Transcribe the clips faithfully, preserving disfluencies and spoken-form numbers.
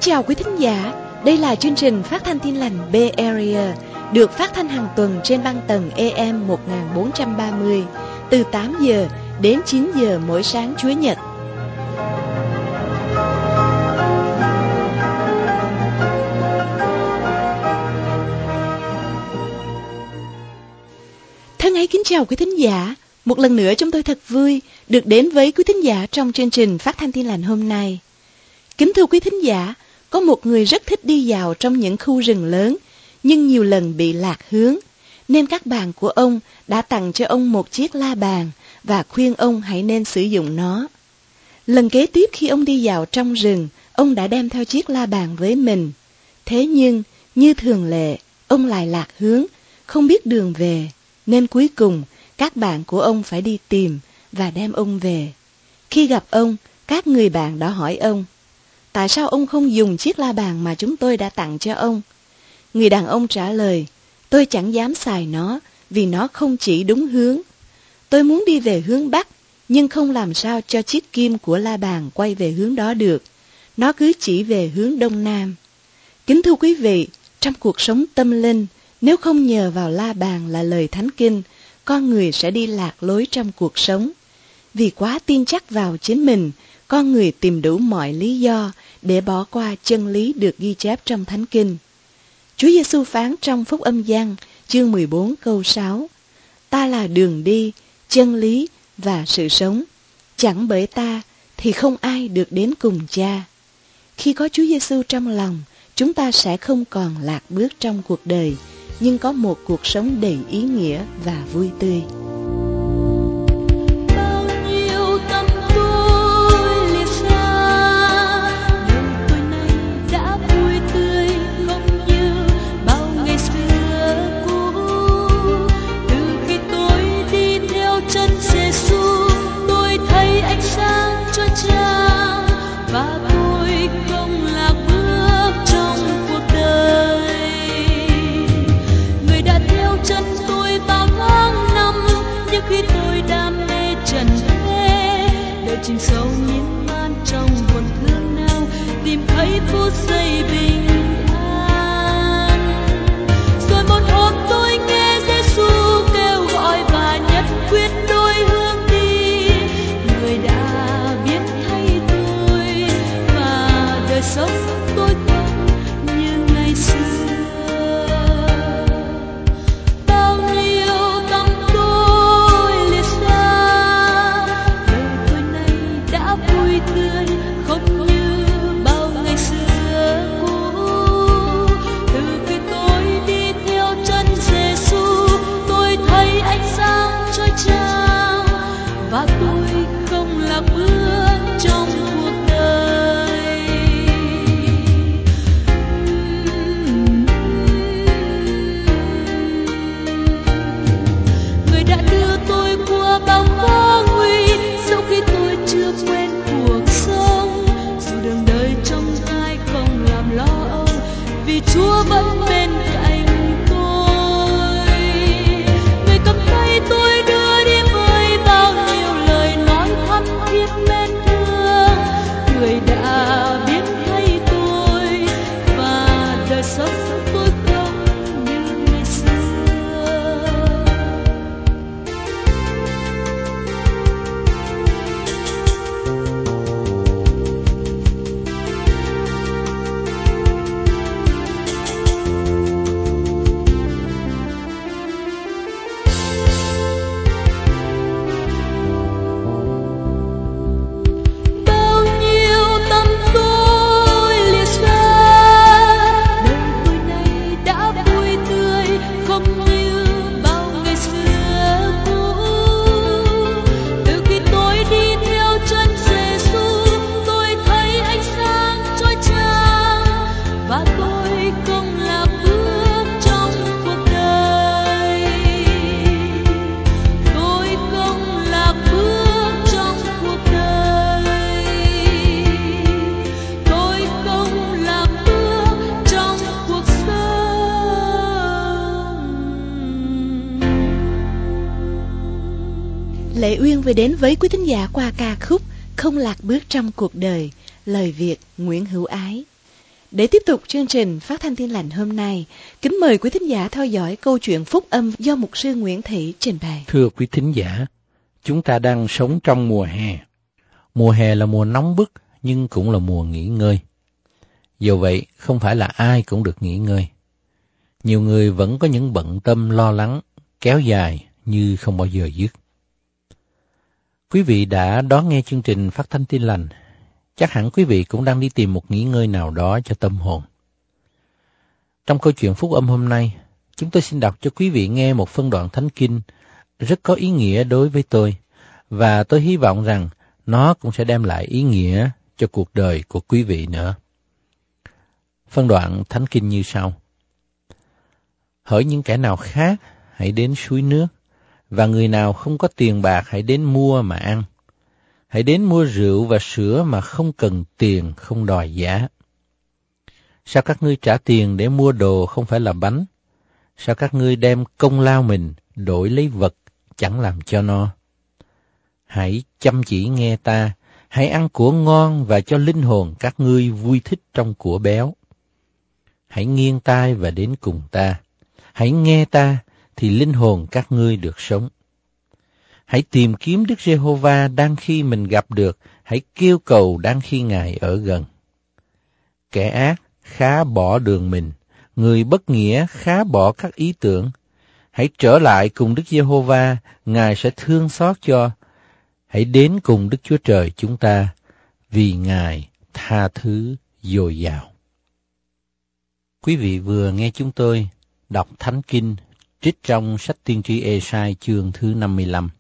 chào quý thính giả, đây là chương trình phát thanh Tin Lành Bay Area, được phát thanh hàng tuần trên băng tần A M một nghìn bốn trăm ba mươi, từ tám giờ đến chín giờ mỗi sáng Chủ nhật. Thân ái kính chào quý thính giả, một lần nữa chúng tôi thật vui được đến với quý thính giả trong chương trình phát thanh Tin Lành hôm nay. Kính thưa quý thính giả, có một người rất thích đi dạo trong những khu rừng lớn, nhưng nhiều lần bị lạc hướng, nên các bạn của ông đã tặng cho ông một chiếc la bàn và khuyên ông hãy nên sử dụng nó. Lần kế tiếp khi ông đi dạo trong rừng, ông đã đem theo chiếc la bàn với mình. Thế nhưng, như thường lệ, ông lại lạc hướng, không biết đường về, nên cuối cùng các bạn của ông phải đi tìm và đem ông về. Khi gặp ông, các người bạn đã hỏi ông: tại sao ông không dùng chiếc la bàn mà chúng tôi đã tặng cho ông? Người đàn ông trả lời: tôi chẳng dám xài nó vì nó không chỉ đúng hướng. Tôi muốn đi về hướng Bắc, nhưng không làm sao cho chiếc kim của la bàn quay về hướng đó được. Nó cứ chỉ về hướng Đông Nam. Kính thưa quý vị, trong cuộc sống tâm linh, nếu không nhờ vào la bàn là lời Thánh Kinh, con người sẽ đi lạc lối trong cuộc sống. Vì quá tin chắc vào chính mình, con người tìm đủ mọi lý do để bỏ qua chân lý được ghi chép trong Thánh Kinh. Chúa Giêsu phán trong Phúc Âm Giăng, chương mười bốn câu sáu: ta là đường đi, chân lý và sự sống. Chẳng bởi ta thì không ai được đến cùng Cha. Khi có Chúa Giêsu trong lòng, chúng ta sẽ không còn lạc bước trong cuộc đời, nhưng có một cuộc sống đầy ý nghĩa và vui tươi. Chìm sâu miên man trong buồn thương nào, tìm thấy phút giây bình an. Rồi một hôm tôi nghe Giêsu kêu gọi và nhất quyết đôi hướng đi. Người đã biến thay tôi và đời sống tôi không như ngày xưa. Bao nhiêu tâm tôi liệt ra, đời tôi nay đã vui tươi không như bao ngày xưa cũ. Từ khi tôi đi theo chân Giêsu, tôi thấy ánh sáng chói chang và tôi không lạc bước trong cuộc đời. Người đã đưa tôi qua bao khó nguy, sau khi tôi chưa quen cuộc sống. Dù đường đời trông gai không làm lo âu, vì Chúa vẫn bên cạnh tôi. Người cầm tay tôi đưa đi với bao nhiêu lời nói thắm thiết mến thương. Người đã biến thay tôi và đời sống tôi không như ngày xưa. Bao nhiêu tâm tôi liệt ra, đời tôi nay đã vui tươi không như bao ngày xưa cũ. Từ khi tôi đi theo chân Giêsu, tôi thấy ánh sáng chói chang và tôi không lạc bước trong cuộc đời. Tôi không lạc bước trong cuộc đời. Tôi không lạc bước trong cuộc sống. Lệ Uyên vừa đến với quý thính giả qua ca khúc Không lạc bước trong cuộc đời, lời Việt Nguyễn Hữu Ái. Để tiếp tục chương trình Phát thanh Tin Lành hôm nay, kính mời quý thính giả theo dõi câu chuyện phúc âm do mục sư Nguyễn Thị trình bày. Thưa quý thính giả, chúng ta đang sống trong mùa hè. Mùa hè là mùa nóng bức nhưng cũng là mùa nghỉ ngơi. Dù vậy, không phải là ai cũng được nghỉ ngơi. Nhiều người vẫn có những bận tâm lo lắng, kéo dài như không bao giờ dứt. Quý vị đã đón nghe chương trình Phát thanh Tin Lành. Chắc hẳn quý vị cũng đang đi tìm một nghỉ ngơi nào đó cho tâm hồn. Trong câu chuyện phúc âm hôm nay, chúng tôi xin đọc cho quý vị nghe một phân đoạn thánh kinh rất có ý nghĩa đối với tôi, và tôi hy vọng rằng nó cũng sẽ đem lại ý nghĩa cho cuộc đời của quý vị nữa. Phân đoạn thánh kinh như sau: Hỡi những kẻ nào khác, hãy đến suối nước, và người nào không có tiền bạc hãy đến mua mà ăn. Hãy đến mua rượu và sữa mà không cần tiền, không đòi giá. Sao các ngươi trả tiền để mua đồ không phải là bánh? Sao các ngươi đem công lao mình đổi lấy vật chẳng làm cho no? Hãy chăm chỉ nghe ta, hãy ăn của ngon và cho linh hồn các ngươi vui thích trong của béo. Hãy nghiêng tai và đến cùng ta. Hãy nghe ta, thì linh hồn các ngươi được sống. Hãy tìm kiếm Đức Giê-hô-va đang khi mình gặp được, hãy kêu cầu đang khi Ngài ở gần. Kẻ ác khá bỏ đường mình, người bất nghĩa khá bỏ các ý tưởng. Hãy trở lại cùng Đức Giê-hô-va, Ngài sẽ thương xót cho. Hãy đến cùng Đức Chúa Trời chúng ta, vì Ngài tha thứ dồi dào. Quý vị vừa nghe chúng tôi đọc Thánh Kinh trích trong sách Tiên tri Ê-sai chương thứ năm mươi lăm.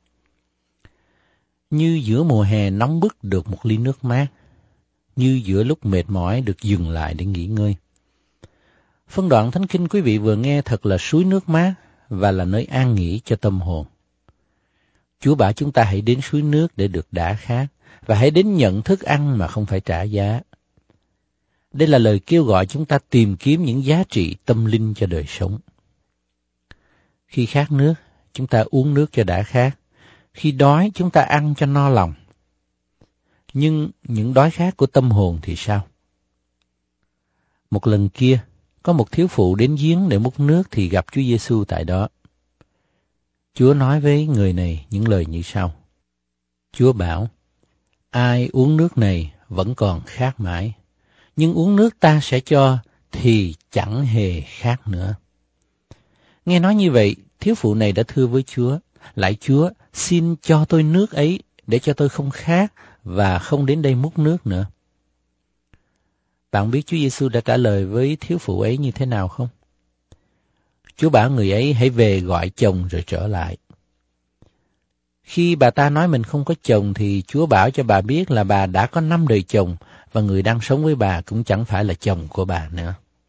Như giữa mùa hè nóng bức được một ly nước mát, như giữa lúc mệt mỏi được dừng lại để nghỉ ngơi. Phân đoạn Thánh Kinh quý vị vừa nghe thật là suối nước mát và là nơi an nghỉ cho tâm hồn. Chúa bảo chúng ta hãy đến suối nước để được đã khát, và hãy đến nhận thức ăn mà không phải trả giá. Đây là lời kêu gọi chúng ta tìm kiếm những giá trị tâm linh cho đời sống. Khi khát nước, chúng ta uống nước cho đã khát. Khi đói, chúng ta ăn cho no lòng. Nhưng những đói khát của tâm hồn thì sao? Một lần kia, có một thiếu phụ đến giếng để múc nước thì gặp Chúa Giêsu tại đó. Chúa nói với người này những lời như sau. Chúa bảo, ai uống nước này vẫn còn khát mãi, nhưng uống nước ta sẽ cho thì chẳng hề khát nữa. Nghe nói như vậy, thiếu phụ này đã thưa với Chúa, lạy Chúa, xin cho tôi nước ấy để cho tôi không khát và không đến đây múc nước nữa. Bạn biết Chúa Giêsu đã trả lời với thiếu phụ ấy như thế nào không? Chúa bảo người ấy hãy về gọi chồng rồi trở lại. Khi bà ta nói mình không có chồng thì Chúa bảo cho bà biết là bà đã có năm đời chồng và người đang sống với bà cũng chẳng phải là chồng của bà nữa.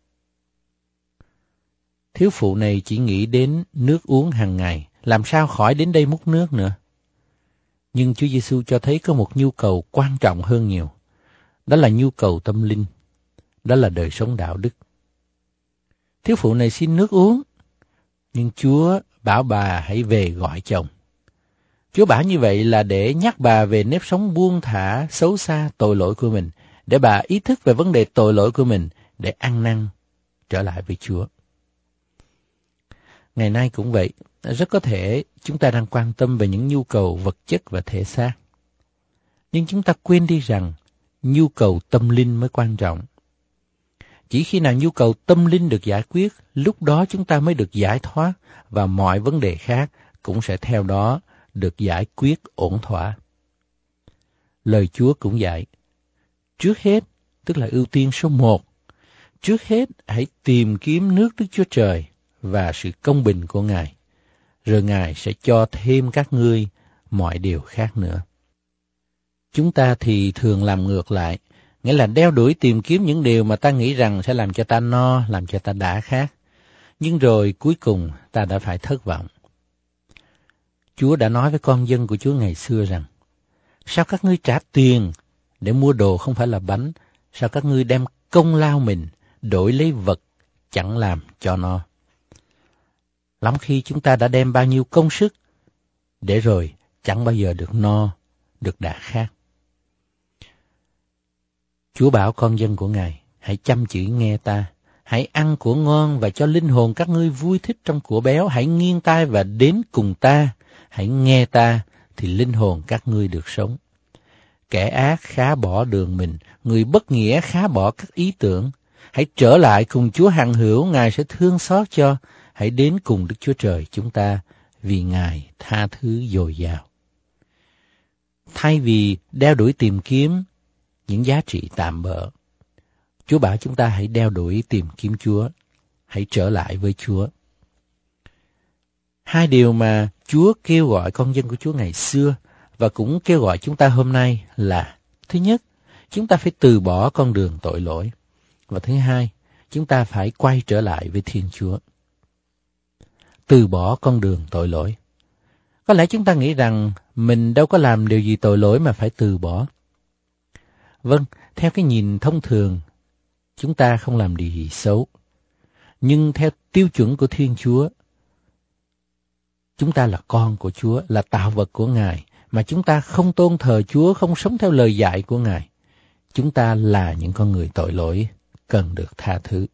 Thiếu phụ này chỉ nghĩ đến nước uống hàng ngày, làm sao khỏi đến đây múc nước nữa. Nhưng Chúa Giêsu cho thấy có một nhu cầu quan trọng hơn nhiều. Đó là nhu cầu tâm linh. Đó là đời sống đạo đức. Thiếu phụ này xin nước uống, nhưng Chúa bảo bà hãy về gọi chồng. Chúa bảo như vậy là để nhắc bà về nếp sống buông thả, xấu xa, tội lỗi của mình, để bà ý thức về vấn đề tội lỗi của mình, để ăn năn trở lại với Chúa. Ngày nay cũng vậy, rất có thể chúng ta đang quan tâm về những nhu cầu vật chất và thể xác. Nhưng chúng ta quên đi rằng nhu cầu tâm linh mới quan trọng. Chỉ khi nào nhu cầu tâm linh được giải quyết, lúc đó chúng ta mới được giải thoát và mọi vấn đề khác cũng sẽ theo đó được giải quyết ổn thỏa. Lời Chúa cũng dạy, trước hết, tức là ưu tiên số một, trước hết hãy tìm kiếm nước Đức Chúa Trời và sự công bình của Ngài, rồi Ngài sẽ cho thêm các ngươi mọi điều khác nữa. Chúng ta thì thường làm ngược lại, nghĩa là đeo đuổi tìm kiếm những điều mà ta nghĩ rằng sẽ làm cho ta no, làm cho ta đã khát. Nhưng rồi cuối cùng ta đã phải thất vọng. Chúa đã nói với con dân của Chúa ngày xưa rằng, sao các ngươi trả tiền để mua đồ không phải là bánh, sao các ngươi đem công lao mình đổi lấy vật chẳng làm cho no. Lắm khi chúng ta đã đem bao nhiêu công sức, để rồi chẳng bao giờ được no, được đã khát. Chúa bảo con dân của Ngài, Hãy chăm chỉ nghe ta. Hãy ăn của ngon và cho linh hồn các ngươi vui thích trong của béo. Hãy nghiêng tai và đến cùng ta. Hãy nghe ta, thì linh hồn các ngươi được sống. Kẻ ác khá bỏ đường mình, người bất nghĩa khá bỏ các ý tưởng. Hãy trở lại cùng Chúa hằng hữu, Ngài sẽ thương xót cho. Hãy đến cùng Đức Chúa Trời chúng ta, vì Ngài tha thứ dồi dào. Thay vì đeo đuổi tìm kiếm những giá trị tạm bợ, Chúa bảo chúng ta hãy đeo đuổi tìm kiếm Chúa, hãy trở lại với Chúa. Hai điều mà Chúa kêu gọi con dân của Chúa ngày xưa và cũng kêu gọi chúng ta hôm nay là: thứ nhất, chúng ta phải từ bỏ con đường tội lỗi, và thứ hai, chúng ta phải quay trở lại với Thiên Chúa. Từ bỏ con đường tội lỗi. Có lẽ chúng ta nghĩ rằng mình đâu có làm điều gì tội lỗi mà phải từ bỏ. Vâng, theo cái nhìn thông thường, chúng ta không làm điều gì xấu. Nhưng theo tiêu chuẩn của Thiên Chúa, chúng ta là con của Chúa, là tạo vật của Ngài, mà chúng ta không tôn thờ Chúa, không sống theo lời dạy của Ngài. Chúng ta là những con người tội lỗi, cần được tha thứ.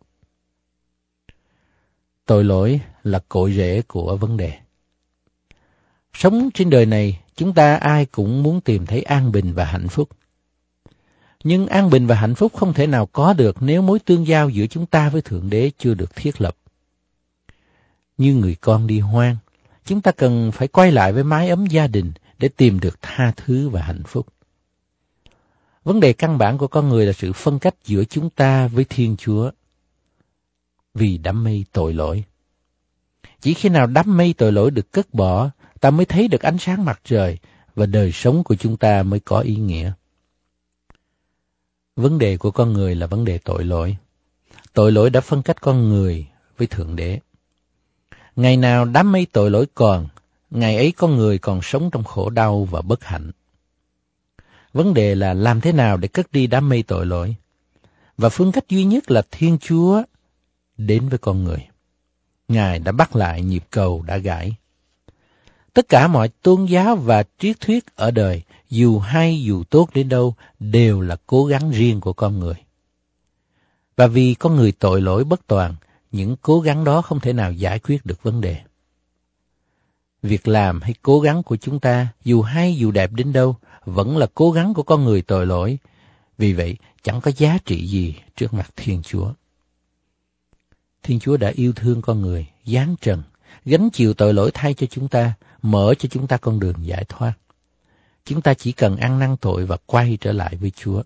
Tội lỗi là cội rễ của vấn đề. Sống trên đời này, chúng ta ai cũng muốn tìm thấy an bình và hạnh phúc. Nhưng an bình và hạnh phúc không thể nào có được nếu mối tương giao giữa chúng ta với Thượng Đế chưa được thiết lập. Như người con đi hoang, chúng ta cần phải quay lại với mái ấm gia đình để tìm được tha thứ và hạnh phúc. Vấn đề căn bản của con người là sự phân cách giữa chúng ta với Thiên Chúa vì đám mây tội lỗi. Chỉ khi nào đám mây tội lỗi được cất bỏ, ta mới thấy được ánh sáng mặt trời và đời sống của chúng ta mới có ý nghĩa. Vấn đề của con người là vấn đề tội lỗi. Tội lỗi đã phân cách con người với Thượng Đế. Ngày nào đám mây tội lỗi còn, ngày ấy con người còn sống trong khổ đau và bất hạnh. Vấn đề là làm thế nào để cất đi đám mây tội lỗi. Và phương cách duy nhất là Thiên Chúa đến với con người. Ngài đã bắt lại nhịp cầu đã gãy. Tất cả mọi tôn giáo và triết thuyết ở đời, dù hay dù tốt đến đâu, đều là cố gắng riêng của con người. Và vì con người tội lỗi bất toàn, những cố gắng đó không thể nào giải quyết được vấn đề. Việc làm hay cố gắng của chúng ta, dù hay dù đẹp đến đâu, vẫn là cố gắng của con người tội lỗi. Vì vậy, chẳng có giá trị gì trước mặt Thiên Chúa. Thiên Chúa đã yêu thương con người, giáng trần, gánh chịu tội lỗi thay cho chúng ta, mở cho chúng ta con đường giải thoát. Chúng ta chỉ cần ăn năn tội và quay trở lại với Chúa.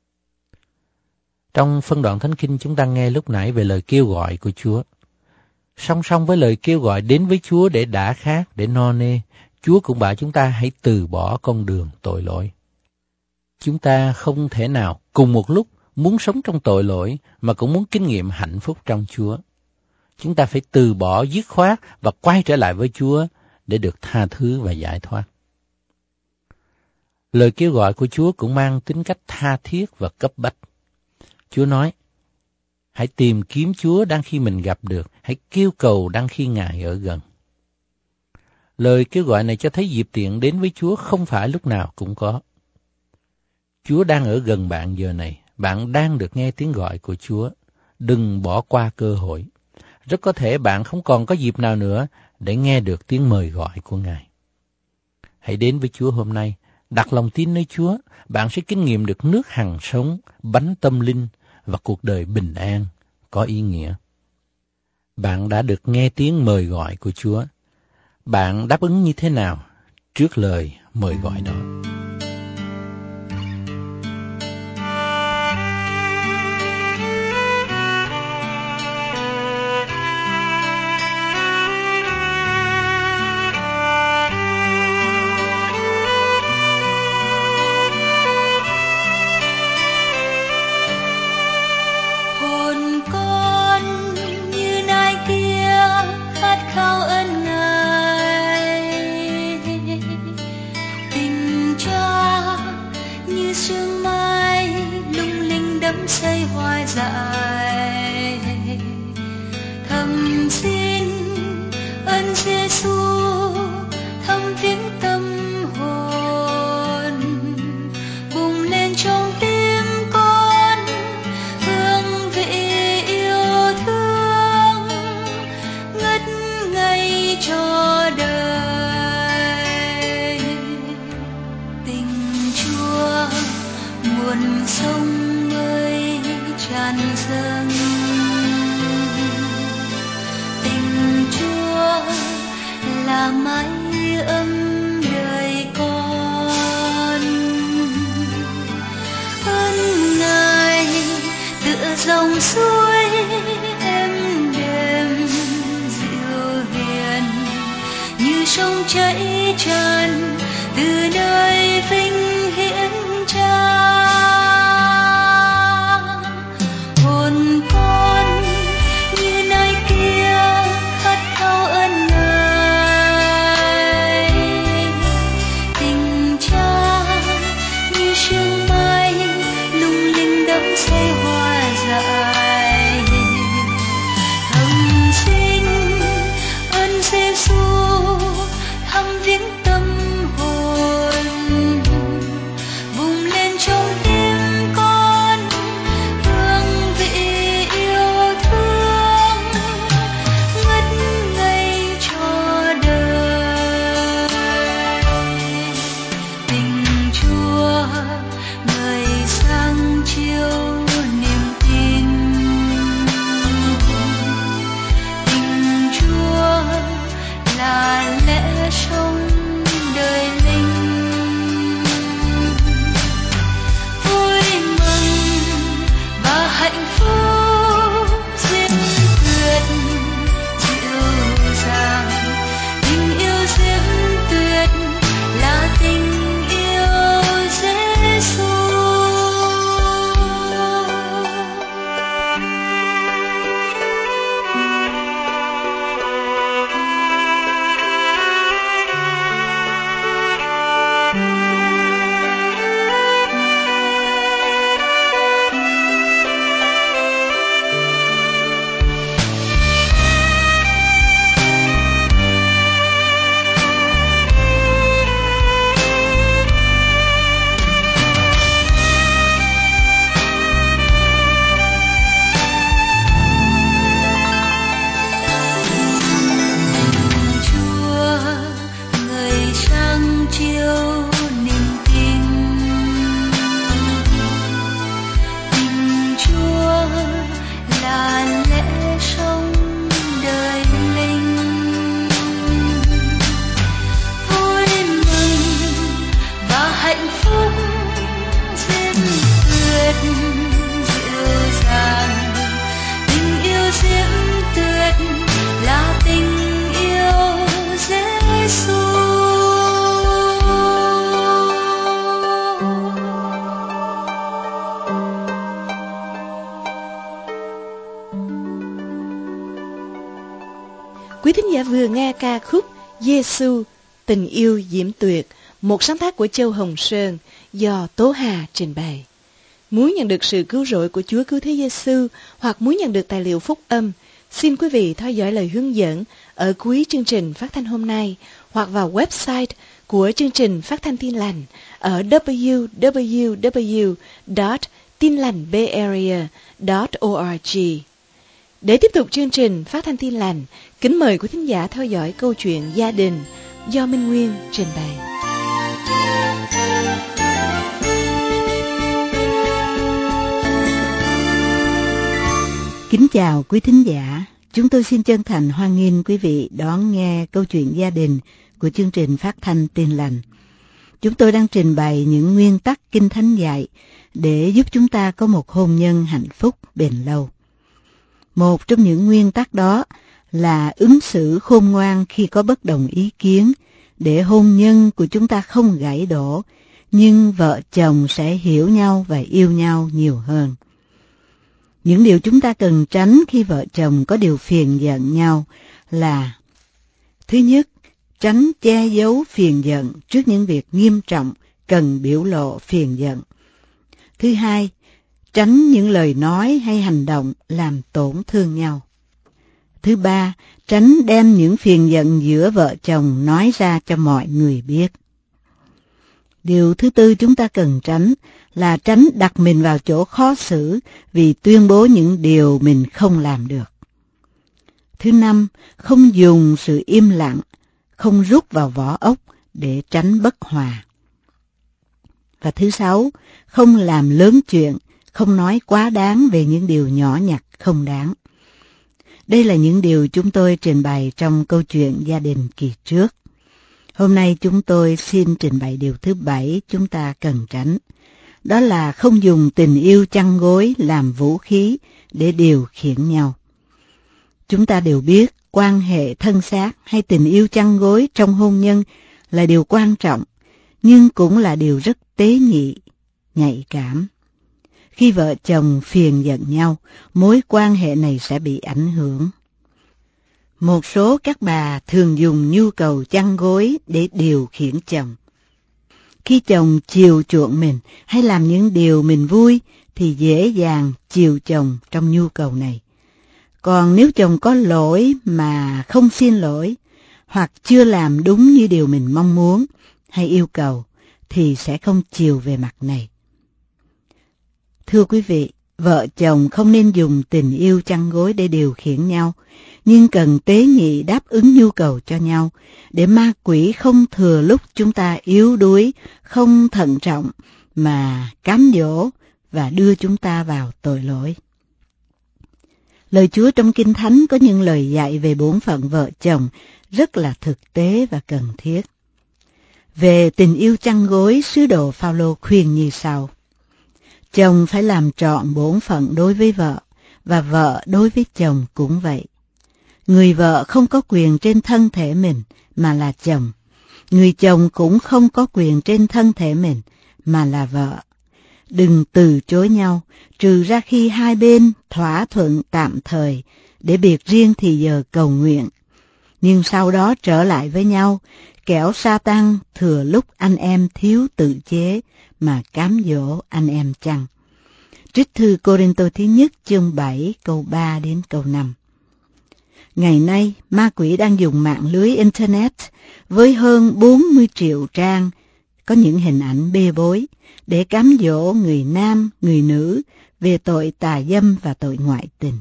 Trong phân đoạn Thánh Kinh chúng ta nghe lúc nãy về lời kêu gọi của Chúa. Song song với lời kêu gọi đến với Chúa để đả khát, để no nê, Chúa cũng bảo chúng ta hãy từ bỏ con đường tội lỗi. Chúng ta không thể nào cùng một lúc muốn sống trong tội lỗi mà cũng muốn kinh nghiệm hạnh phúc trong Chúa. Chúng ta phải từ bỏ dứt khoát và quay trở lại với Chúa để được tha thứ và giải thoát. Lời kêu gọi của Chúa cũng mang tính cách tha thiết và cấp bách. Chúa nói, hãy tìm kiếm Chúa đang khi mình gặp được, hãy kêu cầu đang khi Ngài ở gần. Lời kêu gọi này cho thấy dịp tiện đến với Chúa không phải lúc nào cũng có. Chúa đang ở gần bạn giờ này, bạn đang được nghe tiếng gọi của Chúa. Đừng bỏ qua cơ hội. Rất có thể bạn không còn có dịp nào nữa để nghe được tiếng mời gọi của Ngài. Hãy đến với Chúa hôm nay, đặt lòng tin nơi Chúa, bạn sẽ kinh nghiệm được nước hằng sống, bánh tâm linh và cuộc đời bình an, có ý nghĩa. Bạn đã được nghe tiếng mời gọi của Chúa. Bạn đáp ứng như thế nào trước lời mời gọi đó? Xây hoài dại thầm xin ơn Giêsu thăm viếng tâm hồn bùng lên trong tim con hương nguồn sông mới tràn dâng. Tình Chúa là mái ấm đời con, ơn Ngài tựa dòng suối êm đềm dịu hiền, như sông chảy tràn từ nơi vinh hiển Cha. Hồn con như nơi kia khát khao ơn Ngài, tình Cha như sương mai lung linh đắm say hoa dại. Thầm xin ơn Giêsu thăm viếng tâm hồn, bùng lên trong tim con hương vị yêu thương, ngất ngây cho đời. Tình Chúa ngời sáng chiếu niềm tin, tình Chúa là lẽ sống đời linh. Vui mừng và hạnh phúc diễm tuyệt dịu dàng, tình yêu diễm tuyệt là tình yêu Giêsu. Chúa ngời sáng chiếu niềm tin, tình Chúa là lẽ sống đời linh. Vui mừng và hạnh phúc diễm tuyệt dịu dàng, tình yêu diễm tuyệt là tình yêu Giêsu. Quý thính giả vừa nghe ca khúc Giêsu tình yêu diễm tuyệt, một sáng tác của Châu Hồng Sơn do Tố Hà trình bày. Muốn nhận được sự cứu rỗi của Chúa Cứu Thế Giêsu hoặc muốn nhận được tài liệu phúc âm, xin quý vị theo dõi lời hướng dẫn ở cuối chương trình phát thanh hôm nay hoặc vào website của chương trình phát thanh Tin Lành ở w w w chấm tin lành bay area chấm org. Để tiếp tục chương trình phát thanh Tin Lành, kính mời quý thính giả theo dõi câu chuyện gia đình do Minh Nguyên trình bày. Kính chào quý thính giả, chúng tôi xin chân thành hoan nghênh quý vị đón nghe câu chuyện gia đình của chương trình phát thanh Tin Lành. Chúng tôi đang trình bày những nguyên tắc Kinh Thánh dạy để giúp chúng ta có một hôn nhân hạnh phúc bền lâu. Một trong những nguyên tắc đó là ứng xử khôn ngoan khi có bất đồng ý kiến, để hôn nhân của chúng ta không gãy đổ, nhưng vợ chồng sẽ hiểu nhau và yêu nhau nhiều hơn. Những điều chúng ta cần tránh khi vợ chồng có điều phiền giận nhau là: thứ nhất, tránh che giấu phiền giận trước những việc nghiêm trọng cần biểu lộ phiền giận. Thứ hai, tránh những lời nói hay hành động làm tổn thương nhau. Thứ ba, tránh đem những phiền giận giữa vợ chồng nói ra cho mọi người biết. Điều thứ tư chúng ta cần tránh là tránh đặt mình vào chỗ khó xử vì tuyên bố những điều mình không làm được. Thứ năm, không dùng sự im lặng, không rút vào vỏ ốc để tránh bất hòa. Và thứ sáu, không làm lớn chuyện, không nói quá đáng về những điều nhỏ nhặt không đáng. Đây là những điều chúng tôi trình bày trong câu chuyện gia đình kỳ trước. Hôm nay chúng tôi xin trình bày điều thứ bảy chúng ta cần tránh. Đó là không dùng tình yêu chăn gối làm vũ khí để điều khiển nhau. Chúng ta đều biết quan hệ thân xác hay tình yêu chăn gối trong hôn nhân là điều quan trọng, nhưng cũng là điều rất tế nhị, nhạy cảm. Khi vợ chồng phiền giận nhau, mối quan hệ này sẽ bị ảnh hưởng. Một số các bà thường dùng nhu cầu chăn gối để điều khiển chồng. Khi chồng chiều chuộng mình hay làm những điều mình vui thì dễ dàng chiều chồng trong nhu cầu này. Còn nếu chồng có lỗi mà không xin lỗi, hoặc chưa làm đúng như điều mình mong muốn hay yêu cầu, thì sẽ không chiều về mặt này. Thưa quý vị, vợ chồng không nên dùng tình yêu chăn gối để điều khiển nhau, nhưng cần tế nhị đáp ứng nhu cầu cho nhau, để ma quỷ không thừa lúc chúng ta yếu đuối, không thận trọng, mà cám dỗ và đưa chúng ta vào tội lỗi. Lời Chúa trong Kinh Thánh có những lời dạy về bổn phận vợ chồng rất là thực tế và cần thiết. Về tình yêu chăn gối, sứ đồ Phao-lô khuyên như sau: chồng phải làm trọn bổn phận đối với vợ, và vợ đối với chồng cũng vậy. Người vợ không có quyền trên thân thể mình mà là chồng. Người chồng cũng không có quyền trên thân thể mình mà là vợ. Đừng từ chối nhau, trừ ra khi hai bên thỏa thuận tạm thời để biệt riêng thì giờ cầu nguyện. Nhưng sau đó trở lại với nhau, kẻo Sa-tan thừa lúc anh em thiếu tự chế mà cám dỗ anh em chăng. Trích thư Cô-rinh-tô thứ nhất chương bảy câu ba đến câu năm. Ngày nay, ma quỷ đang dùng mạng lưới Internet với hơn bốn mươi triệu trang có những hình ảnh bê bối để cám dỗ người nam, người nữ về tội tà dâm và tội ngoại tình.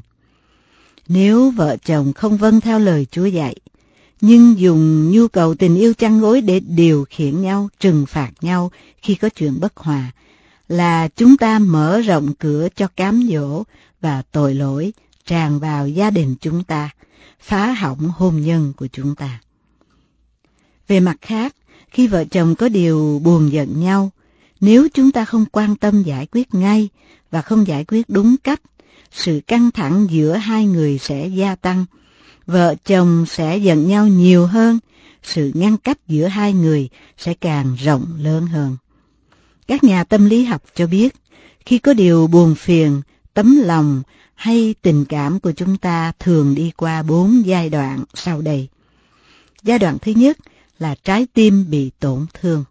Nếu vợ chồng không vâng theo lời Chúa dạy, nhưng dùng nhu cầu tình yêu chăn gối để điều khiển nhau, trừng phạt nhau khi có chuyện bất hòa, là chúng ta mở rộng cửa cho cám dỗ và tội lỗi tràn vào gia đình chúng ta, phá hỏng hôn nhân của chúng ta. Về mặt khác, khi vợ chồng có điều buồn giận nhau, nếu chúng ta không quan tâm giải quyết ngay và không giải quyết đúng cách, sự căng thẳng giữa hai người sẽ gia tăng, vợ chồng sẽ giận nhau nhiều hơn, sự ngăn cách giữa hai người sẽ càng rộng lớn hơn. Các nhà tâm lý học cho biết, khi có điều buồn phiền, tấm lòng hay tình cảm của chúng ta thường đi qua bốn giai đoạn sau đây. Giai đoạn thứ nhất là trái tim bị tổn thương.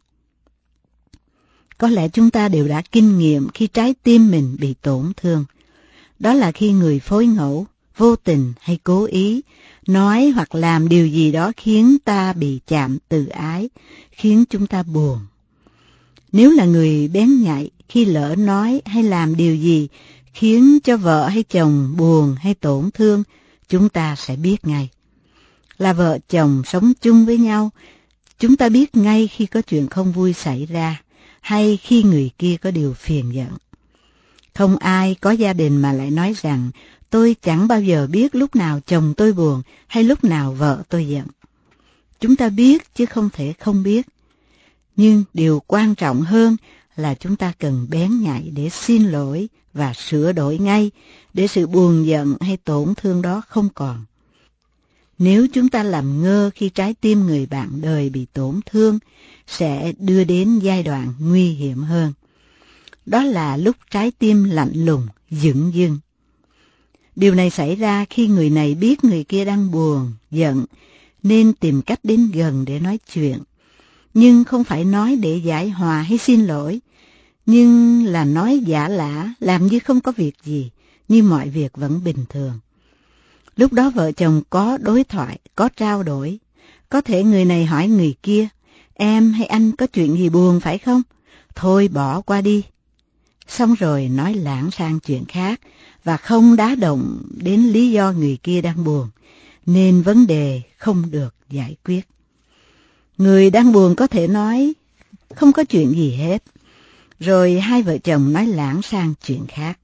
Có lẽ chúng ta đều đã kinh nghiệm khi trái tim mình bị tổn thương. Đó là khi người phối ngẫu, vô tình hay cố ý, nói hoặc làm điều gì đó khiến ta bị chạm từ ái, khiến chúng ta buồn. Nếu là người bén nhạy, khi lỡ nói hay làm điều gì khiến cho vợ hay chồng buồn hay tổn thương, chúng ta sẽ biết ngay. Là vợ chồng sống chung với nhau, chúng ta biết ngay khi có chuyện không vui xảy ra, hay khi người kia có điều phiền giận. Không ai có gia đình mà lại nói rằng tôi chẳng bao giờ biết lúc nào chồng tôi buồn hay lúc nào vợ tôi giận. Chúng ta biết chứ không thể không biết. Nhưng điều quan trọng hơn là chúng ta cần bén nhạy để xin lỗi và sửa đổi ngay, để sự buồn giận hay tổn thương đó không còn. Nếu chúng ta làm ngơ khi trái tim người bạn đời bị tổn thương, sẽ đưa đến giai đoạn nguy hiểm hơn. Đó là lúc trái tim lạnh lùng, dửng dưng. Điều này xảy ra khi người này biết người kia đang buồn, giận, nên tìm cách đến gần để nói chuyện. Nhưng không phải nói để giải hòa hay xin lỗi, nhưng là nói giả lả, làm như không có việc gì, như mọi việc vẫn bình thường. Lúc đó vợ chồng có đối thoại, có trao đổi. Có thể người này hỏi người kia, em hay anh có chuyện gì buồn phải không? Thôi bỏ qua đi. Xong rồi nói lãng sang chuyện khác và không đá động đến lý do người kia đang buồn, nên vấn đề không được giải quyết. Người đang buồn có thể nói, không có chuyện gì hết. rồi hai vợ chồng nói lảng sang chuyện khác.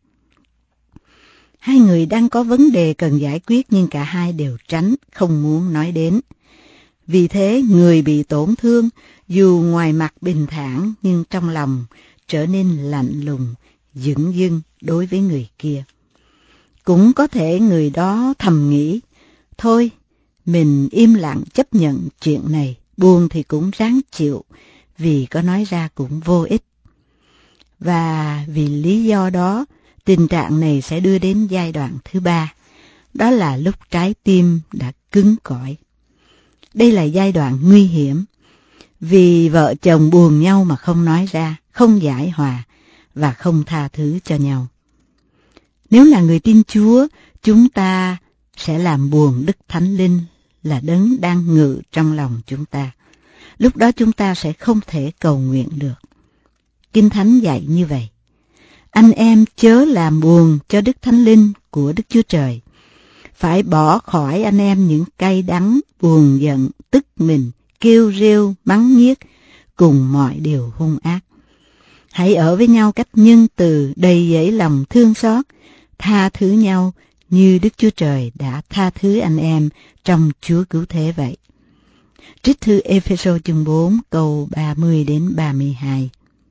Hai người đang có vấn đề cần giải quyết nhưng cả hai đều tránh, không muốn nói đến. Vì thế, người bị tổn thương, dù ngoài mặt bình thản nhưng trong lòng trở nên lạnh lùng, dửng dưng đối với người kia. Cũng có thể người đó thầm nghĩ, thôi, mình im lặng chấp nhận chuyện này, buồn thì cũng ráng chịu, vì có nói ra cũng vô ích. Và vì lý do đó, tình trạng này sẽ đưa đến giai đoạn thứ ba, đó là lúc trái tim đã cứng cỏi. Đây là giai đoạn nguy hiểm, vì vợ chồng buồn nhau mà không nói ra, không giải hòa và không tha thứ cho nhau. Nếu là người tin Chúa, chúng ta sẽ làm buồn Đức Thánh Linh là đấng đang ngự trong lòng chúng ta. Lúc đó chúng ta sẽ không thể cầu nguyện được. Kinh Thánh dạy như vậy. Anh em chớ làm buồn cho Đức Thánh Linh của Đức Chúa Trời. Phải bỏ khỏi anh em những cay đắng, buồn giận, tức mình, kêu rêu, mắng nhiếc, cùng mọi điều hung ác. Hãy ở với nhau cách nhân từ, đầy dẫy lòng thương xót, tha thứ nhau như Đức Chúa Trời đã tha thứ anh em trong Chúa Cứu Thế vậy. Trích thư Ê-phê-sô chương bốn câu ba mươi đến ba mươi hai.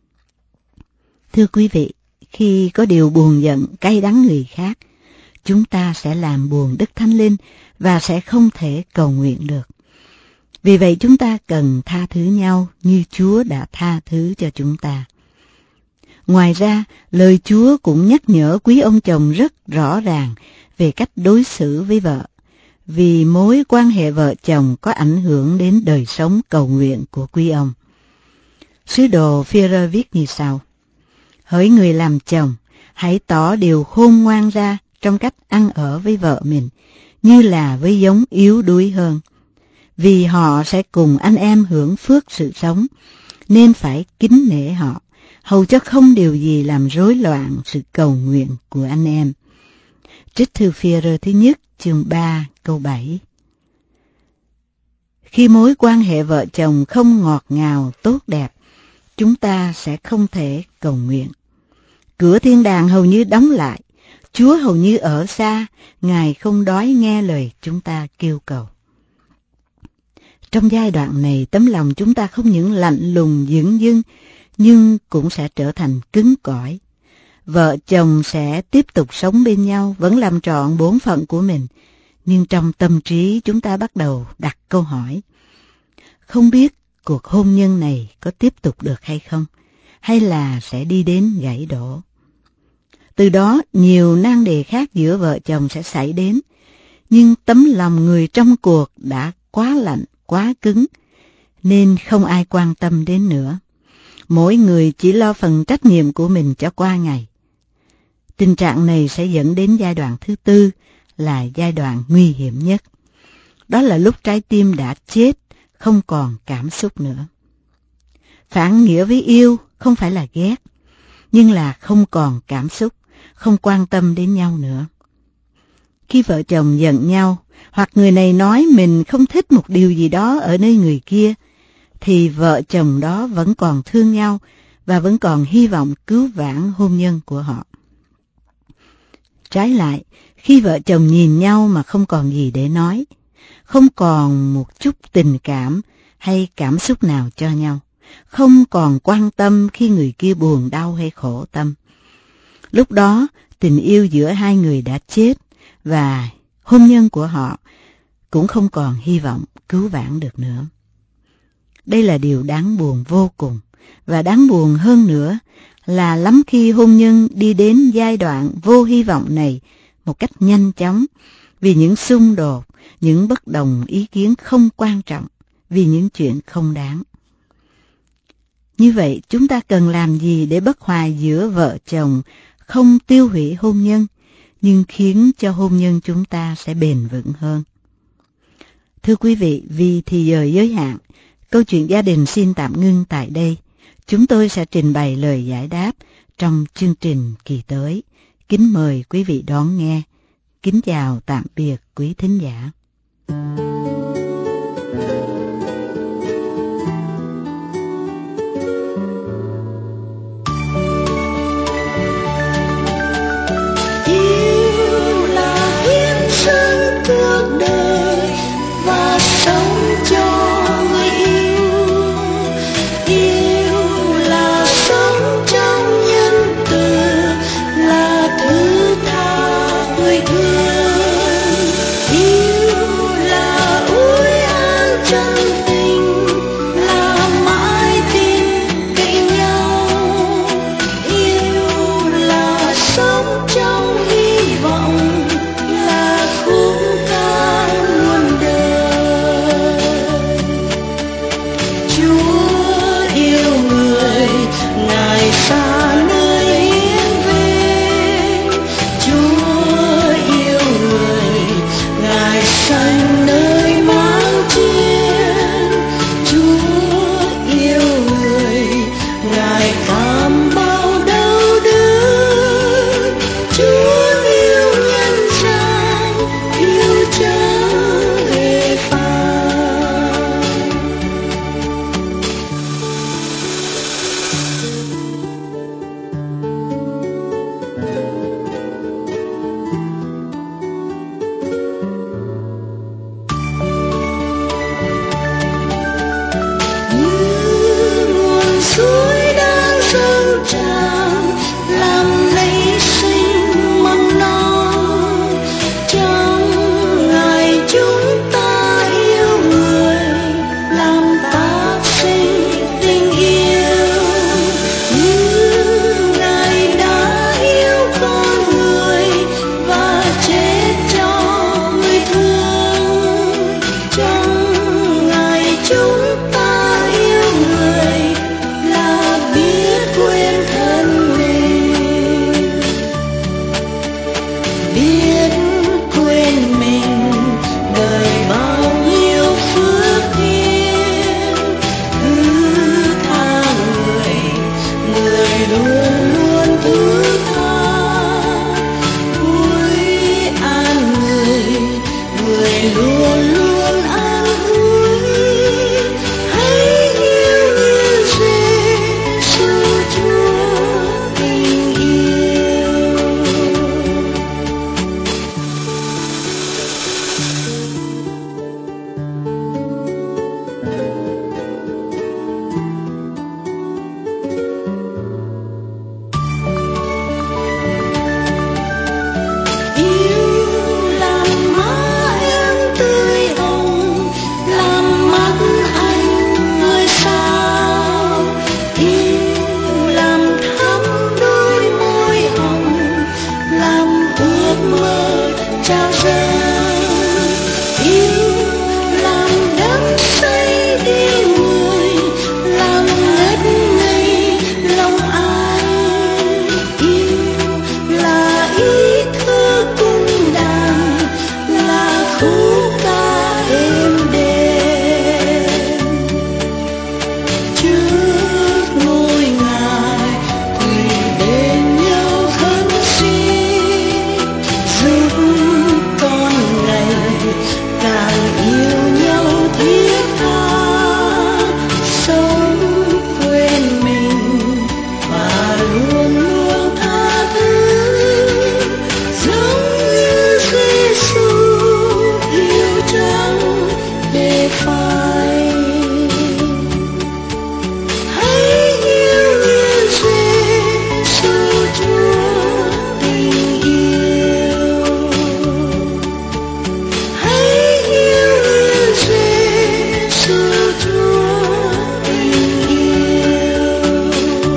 Thưa quý vị, khi có điều buồn giận, cay đắng người khác, chúng ta sẽ làm buồn Đức Thánh Linh và sẽ không thể cầu nguyện được. Vì vậy chúng ta cần tha thứ nhau như Chúa đã tha thứ cho chúng ta. Ngoài ra, lời Chúa cũng nhắc nhở quý ông chồng rất rõ ràng về cách đối xử với vợ, vì mối quan hệ vợ chồng có ảnh hưởng đến đời sống cầu nguyện của quý ông. Sứ đồ Phi-e-rơ viết như sau: hỡi người làm chồng, hãy tỏ điều khôn ngoan ra trong cách ăn ở với vợ mình, như là với giống yếu đuối hơn, vì họ sẽ cùng anh em hưởng phước sự sống, nên phải kính nể họ, hầu cho không điều gì làm rối loạn sự cầu nguyện của anh em. Trích thư Phi-e-rơ thứ nhất chương ba câu bảy. Khi mối quan hệ vợ chồng không ngọt ngào, tốt đẹp, chúng ta sẽ không thể cầu nguyện. Cửa thiên đàng hầu như đóng lại, Chúa hầu như ở xa, Ngài không đói nghe lời chúng ta kêu cầu. Trong giai đoạn này, tấm lòng chúng ta không những lạnh lùng dửng dưng, nhưng cũng sẽ trở thành cứng cỏi. Vợ chồng sẽ tiếp tục sống bên nhau, vẫn làm trọn bổn phận của mình, nhưng trong tâm trí chúng ta bắt đầu đặt câu hỏi: không biết cuộc hôn nhân này có tiếp tục được hay không, hay là sẽ đi đến gãy đổ. Từ đó nhiều nan đề khác giữa vợ chồng sẽ xảy đến, nhưng tấm lòng người trong cuộc đã quá lạnh, quá cứng, nên không ai quan tâm đến nữa. Mỗi người chỉ lo phần trách nhiệm của mình cho qua ngày. Tình trạng này sẽ dẫn đến giai đoạn thứ tư, là giai đoạn nguy hiểm nhất. Đó là lúc trái tim đã chết, không còn cảm xúc nữa. Phản nghĩa với yêu không phải là ghét, nhưng là không còn cảm xúc, không quan tâm đến nhau nữa. Khi vợ chồng giận nhau, hoặc người này nói mình không thích một điều gì đó ở nơi người kia, thì vợ chồng đó vẫn còn thương nhau và vẫn còn hy vọng cứu vãn hôn nhân của họ. Trái lại, khi vợ chồng nhìn nhau mà không còn gì để nói, không còn một chút tình cảm hay cảm xúc nào cho nhau, không còn quan tâm khi người kia buồn đau hay khổ tâm, lúc đó tình yêu giữa hai người đã chết và hôn nhân của họ cũng không còn hy vọng cứu vãn được nữa. Đây là điều đáng buồn vô cùng, và đáng buồn hơn nữa là lắm khi hôn nhân đi đến giai đoạn vô hy vọng này một cách nhanh chóng, vì những xung đột, những bất đồng ý kiến không quan trọng, vì những chuyện không đáng. Như vậy, chúng ta cần làm gì để bất hòa giữa vợ chồng, không tiêu hủy hôn nhân, nhưng khiến cho hôn nhân chúng ta sẽ bền vững hơn? Thưa quý vị, vì thì giờ giới hạn, câu chuyện gia đình xin tạm ngưng tại đây. Chúng tôi sẽ trình bày lời giải đáp trong chương trình kỳ tới. Kính mời quý vị đón nghe. Kính chào tạm biệt quý thính giả. xa nơi hiên viên. Chúa yêu người, Ngài sanh nơi máng chiên. Chúa yêu người, Ngài cảm bao đau đớn. Chúa yêu nhân gian, yêu chớ hề phai. Như nguồn suối đang dâng tràn, làm nảy sinh mầm non. Trong Ngài chúng ta yêu người, làm tác sinh tình yêu. Như Ngài đã yêu con người và chết cho người thương. Trong Ngài chúng ta yêu người là biết quên thân mình, biết quên mình đời bao nhiêu phước thiên. Thứ tha người, người luôn luôn thứ tha. Ôi an người, người luôn luôn an ủi. Hãy yêu như Giê-xu Chúa tình yêu. Yêu làm má em tươi hồng, làm mắt anh ngời sao. Yêu làm thắm đôi môi hồng, làm ước mơ trao dâng. Yêu làm đắm say đi người, làm ngất ngây lòng anh. Yêu là ý thơ cung đàn, là khúc ca êm đềm. Trước ngôi Ngài quỳ bên nhau khấn xin, giúp con ngày càng yêu nhau thiết tha. Sống quên mình và luôn luôn tha thứ, giống như Giê-xu yêu chẳng để phai. Hãy yêu như Giê-xu Chúa tình yêu. Hãy yêu như Giê-xu Chúa tình yêu.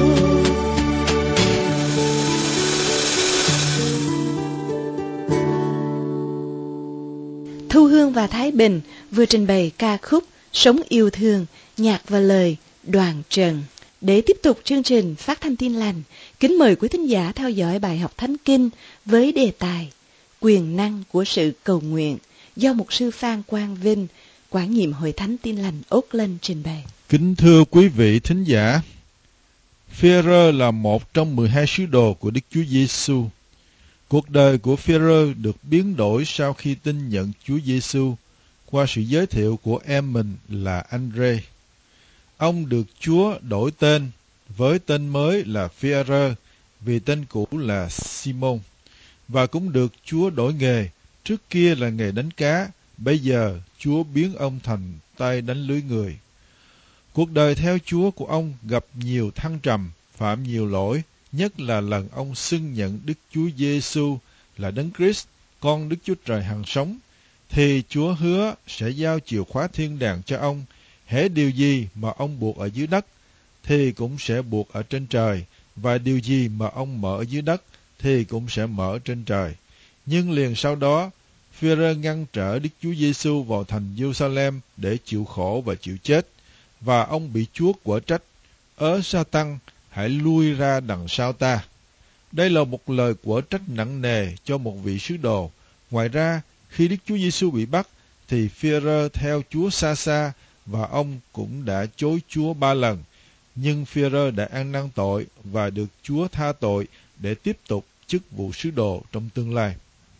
Thu Hương và Thái Bình vừa trình bày ca khúc Sống yêu thương, nhạc và lời Đoàn Trần. Để tiếp tục chương trình phát thanh Tin lành, kính mời quý thính giả theo dõi bài học Thánh Kinh với đề tài Quyền năng của sự cầu nguyện do mục sư Phan Quang Vinh, quản nhiệm Hội Thánh Tin lành Oakland trình bày. Kính thưa quý vị thính giả, Phêrô là một trong mười hai sứ đồ của Đức Chúa Giêsu. Cuộc đời của Phêrô được biến đổi sau khi tin nhận Chúa Giêsu qua sự giới thiệu của em mình là Andre. Ông được Chúa đổi tên với tên mới là Phêrô vì tên cũ là Simon, và cũng được Chúa đổi nghề. Trước kia là nghề đánh cá, bây giờ Chúa biến ông thành tay đánh lưới người. Cuộc đời theo Chúa của ông gặp nhiều thăng trầm, phạm nhiều lỗi, nhất là lần ông xưng nhận Đức Chúa Giêsu là Đấng Christ, con Đức Chúa Trời hằng sống, thì Chúa hứa sẽ giao chìa khóa thiên đàng cho ông. Hễ điều gì mà ông buộc ở dưới đất thì cũng sẽ buộc ở trên trời, và điều gì mà ông mở ở dưới đất thì cũng sẽ mở trên trời. Nhưng liền sau đó, Phêrô ngăn trở Đức Chúa Giêsu vào thành Giê-ru-sa-lem để chịu khổ và chịu chết, và ông bị Chúa quở trách: Ớ Sa-tăng, hãy lui ra đằng sau ta. Đây là một lời quở trách nặng nề cho một vị sứ đồ. Ngoài ra, khi Đức Chúa Giêsu bị bắt, thì Phi-e-rơ theo Chúa xa xa, và ông cũng đã chối Chúa ba lần. Nhưng Phi-e-rơ đã ăn năn tội và được Chúa tha tội để tiếp tục chức vụ sứ đồ trong tương lai.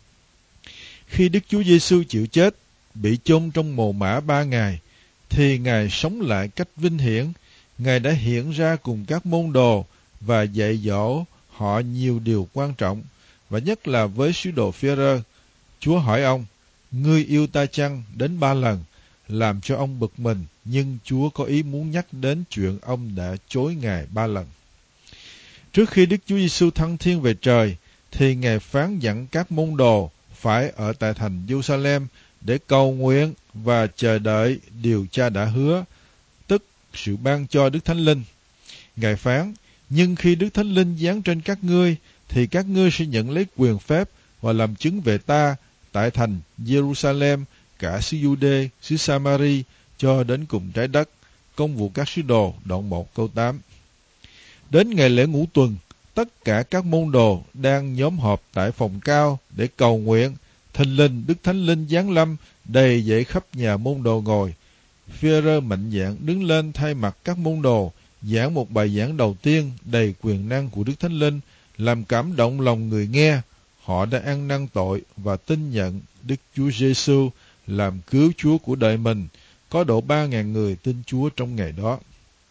Khi Đức Chúa Giêsu chịu chết, bị chôn trong mồ mả ba ngày, thì Ngài sống lại cách vinh hiển. Ngài đã hiện ra cùng các môn đồ và dạy dỗ họ nhiều điều quan trọng, và nhất là với sứ đồ Phi-e-rơ. Chúa hỏi ông: "Ngươi yêu ta chăng?" đến ba lần, làm cho ông bực mình, nhưng Chúa có ý muốn nhắc đến chuyện ông đã chối Ngài ba lần. Trước khi Đức Chúa Giêsu thăng thiên về trời, thì Ngài phán dặn các môn đồ phải ở tại thành Giê-ru-sa-lem để cầu nguyện và chờ đợi điều Cha đã hứa, tức sự ban cho Đức Thánh Linh. Ngài phán: "Nhưng khi Đức Thánh Linh giáng trên các ngươi, thì các ngươi sẽ nhận lấy quyền phép và làm chứng về ta tại thành Giê-ru-sa-lem, cả xứ Giu-đê, xứ Sa-ma-ri, cho đến cùng trái đất." Công vụ các sứ đồ, đoạn một câu tám. Đến ngày lễ ngũ tuần, tất cả các môn đồ đang nhóm họp tại phòng cao để cầu nguyện. Thình lình Đức Thánh Linh giáng lâm, đầy dẫy khắp nhà môn đồ ngồi. Phi-e-rơ mạnh dạn đứng lên thay mặt các môn đồ, giảng một bài giảng đầu tiên đầy quyền năng của Đức Thánh Linh, làm cảm động lòng người nghe. Họ đã ăn năn tội và tin nhận Đức Chúa Giêsu làm cứu Chúa của đời mình. Có độ ba ngàn người tin Chúa trong ngày đó.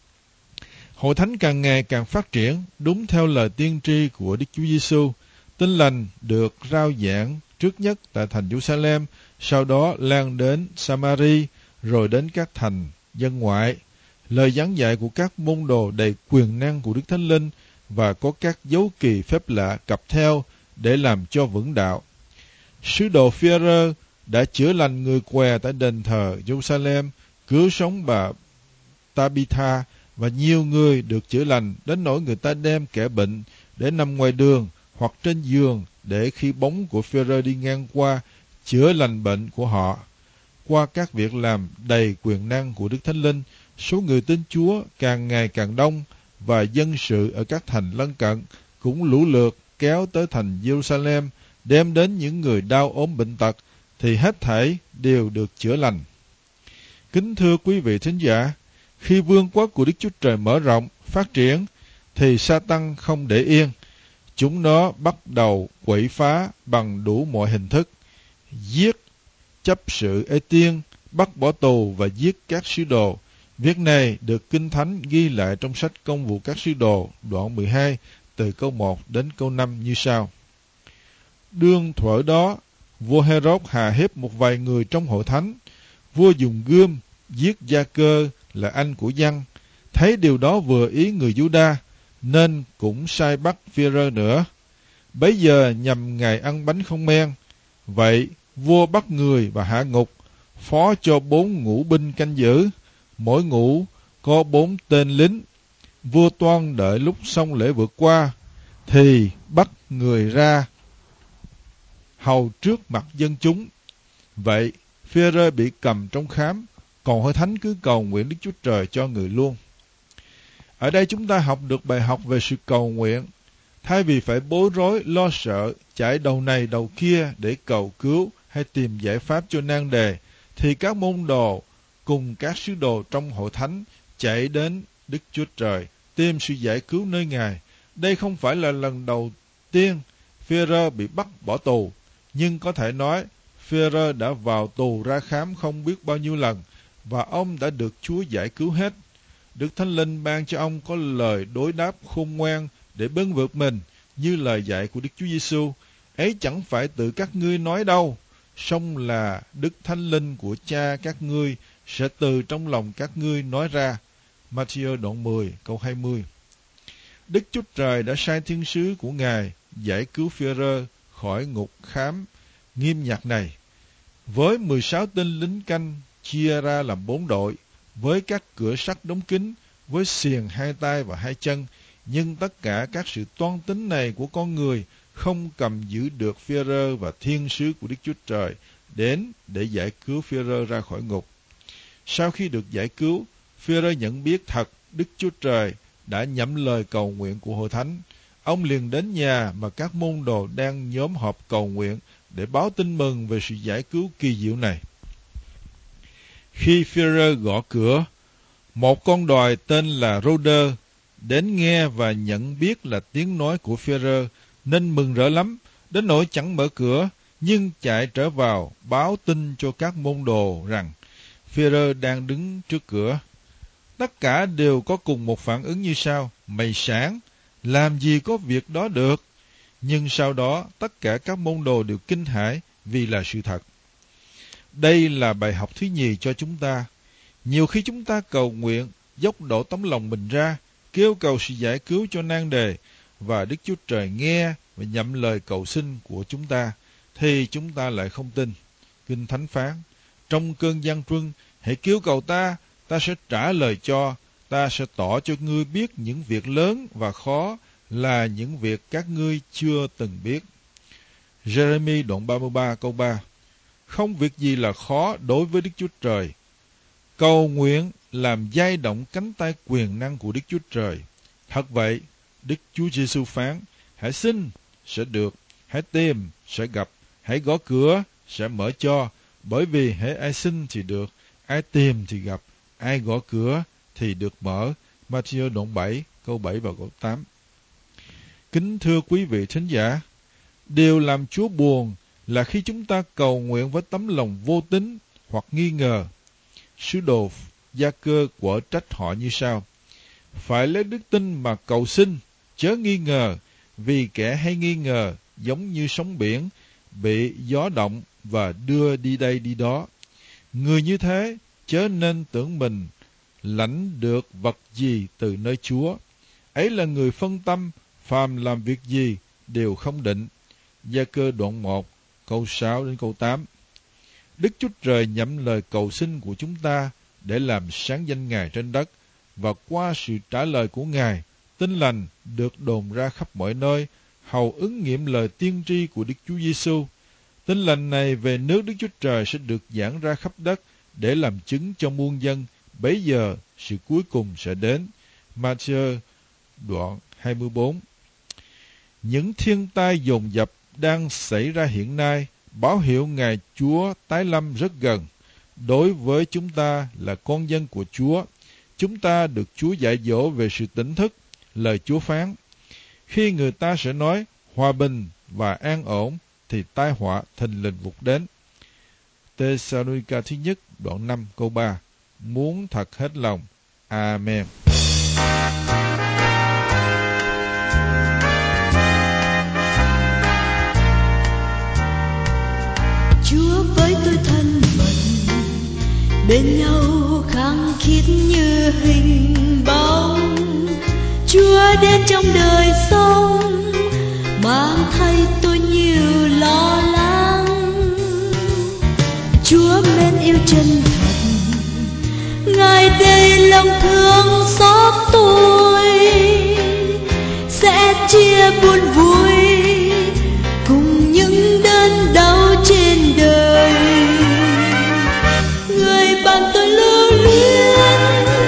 Hội thánh càng ngày càng phát triển đúng theo lời tiên tri của Đức Chúa Giêsu. Tin lành được rao giảng trước nhất tại thành Giê-ru-sa-lem, sau đó lan đến Sa-ma-ri, rồi đến các thành dân ngoại. Lời giảng dạy của các môn đồ đầy quyền năng của Đức Thánh Linh và có các dấu kỳ phép lạ cặp theo để làm cho vững đạo. Sứ đồ Phi-e-rơ đã chữa lành người què tại đền thờ Giê-ru-sa-lem, cứu sống bà Ta-bi-tha, và nhiều người được chữa lành đến nỗi người ta đem kẻ bệnh để nằm ngoài đường hoặc trên giường, để khi bóng của Phi-e-rơ đi ngang qua, chữa lành bệnh của họ. Qua các việc làm đầy quyền năng của Đức Thánh Linh, số người tin Chúa càng ngày càng đông, và dân sự ở các thành lân cận cũng lũ lượt kéo tới thành Giê-ru-sa-lem, đem đến những người đau ốm bệnh tật, thì hết thảy đều được chữa lành. Kính thưa quý vị thính giả, khi vương quốc của Đức Chúa Trời mở rộng, phát triển, thì Sa-tăng không để yên. Chúng nó bắt đầu quậy phá bằng đủ mọi hình thức, giết, chấp sự ê tiên, bắt bỏ tù và giết các sứ đồ. Việc này được Kinh Thánh ghi lại trong sách Công vụ các sứ đồ, đoạn mười hai, từ câu một đến câu năm như sau. Đương thuở đó, vua Hê-rốt hà hiếp một vài người trong hội thánh. Vua dùng gươm giết Gia-cơ là anh của Giăng. Thấy điều đó vừa ý người Giu-đa, nên cũng sai bắt Phi-e-rơ nữa. Bấy giờ nhằm ngày ăn bánh không men. Vậy vua bắt người và hạ ngục, phó cho bốn ngũ binh canh giữ, mỗi ngũ có bốn tên lính. Vua toan đợi lúc xong lễ vượt qua, thì bắt người ra hầu trước mặt dân chúng. Vậy Phi-e-rơ bị cầm trong khám, còn hội thánh cứ cầu nguyện Đức Chúa Trời cho người luôn. Ở đây chúng ta học được bài học về sự cầu nguyện. Thay vì phải bối rối, lo sợ, chạy đầu này đầu kia để cầu cứu hay tìm giải pháp cho nan đề, thì các môn đồ cùng các sứ đồ trong hội thánh chạy đến Đức Chúa Trời, tìm sự giải cứu nơi Ngài. Đây không phải là lần đầu tiên Phi-e-rơ bị bắt bỏ tù, nhưng có thể nói Phi-e-rơ đã vào tù ra khám không biết bao nhiêu lần, và ông đã được Chúa giải cứu hết. Đức Thánh Linh ban cho ông có lời đối đáp khôn ngoan để bênh vực mình, như lời dạy của Đức Chúa Giêsu. Ấy chẳng phải tự các ngươi nói đâu, song là Đức Thánh Linh của Cha các ngươi sẽ từ trong lòng các ngươi nói ra. Ma-thi-ơ đoạn mười câu hai mươi. Đức Chúa Trời đã sai thiên sứ của Ngài giải cứu Phi-e-rơ khỏi ngục khám nghiêm nhặt này. Với mười sáu tên lính canh chia ra làm bốn đội, với các cửa sắt đóng kín, với xiềng hai tay và hai chân, nhưng tất cả các sự toan tính này của con người không cầm giữ được Phi-e-rơ và thiên sứ của Đức Chúa Trời đến để giải cứu Phi-e-rơ ra khỏi ngục. Sau khi được giải cứu, Phi-e-rơ nhận biết thật Đức Chúa Trời đã nhậm lời cầu nguyện của hội thánh, ông liền đến nhà mà các môn đồ đang nhóm họp cầu nguyện để báo tin mừng về sự giải cứu kỳ diệu này. Khi Phêrô gõ cửa, một con đòi tên là Rô-đơ đến nghe và nhận biết là tiếng nói của Phêrô, nên mừng rỡ lắm, đến nỗi chẳng mở cửa, nhưng chạy trở vào báo tin cho các môn đồ rằng Phêrô đang đứng trước cửa. Tất cả đều có cùng một phản ứng như sau: mày sáng, làm gì có việc đó được. Nhưng sau đó tất cả các môn đồ đều kinh hãi vì là sự thật. Đây là bài học thứ nhì cho chúng ta. Nhiều khi chúng ta cầu nguyện, dốc đổ tấm lòng mình ra, kêu cầu sự giải cứu cho nan đề, và Đức Chúa Trời nghe và nhậm lời cầu xin của chúng ta, thì chúng ta lại không tin. Kinh Thánh phán: trong cơn gian truân, hãy kêu cầu ta, ta sẽ trả lời cho, ta sẽ tỏ cho ngươi biết những việc lớn và khó, là những việc các ngươi chưa từng biết. Giê-rê-mi đoạn ba mươi ba câu ba. Không việc gì là khó đối với Đức Chúa Trời. Cầu nguyện làm dao động cánh tay quyền năng của Đức Chúa Trời. Thật vậy, Đức Chúa Giêsu phán: hãy xin sẽ được, hãy tìm sẽ gặp, hãy gõ cửa sẽ mở cho, bởi vì hễ ai xin thì được, ai tìm thì gặp, ai gõ cửa thì được mở. Ma-thi-ơ đoạn bảy câu bảy và câu tám. Kính thưa quý vị thính giả, điều làm Chúa buồn là khi chúng ta cầu nguyện với tấm lòng vô tín hoặc nghi ngờ. Sứ đồ Gia-cơ quở trách họ như sau: phải lấy đức tin mà cầu xin, chớ nghi ngờ, vì kẻ hay nghi ngờ giống như sóng biển, bị gió động và đưa đi đây đi đó. Người như thế chớ nên tưởng mình lãnh được vật gì từ nơi Chúa. Ấy là người phân tâm, phàm làm việc gì đều không định. Gia-cơ đoạn một câu sáu đến câu tám. Đức Chúa Trời nhậm lời cầu xin của chúng ta để làm sáng danh Ngài trên đất, và qua sự trả lời của Ngài, tin lành được đồn ra khắp mọi nơi, hầu ứng nghiệm lời tiên tri của Đức Chúa Giêsu. Tin lành này về nước Đức Chúa Trời sẽ được giảng ra khắp đất để làm chứng cho muôn dân. Bấy giờ sự cuối cùng sẽ đến. Ma-thi-ơ đoạn hai mươi bốn. Những thiên tai dồn dập đang xảy ra hiện nay báo hiệu Ngài Chúa tái lâm rất gần. Đối với chúng ta là con dân của Chúa, chúng ta được Chúa dạy dỗ về sự tỉnh thức. Lời Chúa phán: khi người ta sẽ nói hòa bình và an ổn, thì tai họa thình lình vụt đến. Tê-sa-lô-ni-ca thứ nhất đoạn năm câu ba. Muốn thật hết lòng. Amen. Chúa với tôi thân mật, bên nhau khăng khít như hình bóng. Chúa đến trong đời sống, mang thay tôi nhiều lo lắng. Chúa mến yêu chân thật, Ngài đầy lòng thương xót tôi, sẽ chia buồn vui cùng những đớn đau trên đời. Người bạn tôi lưu luyến,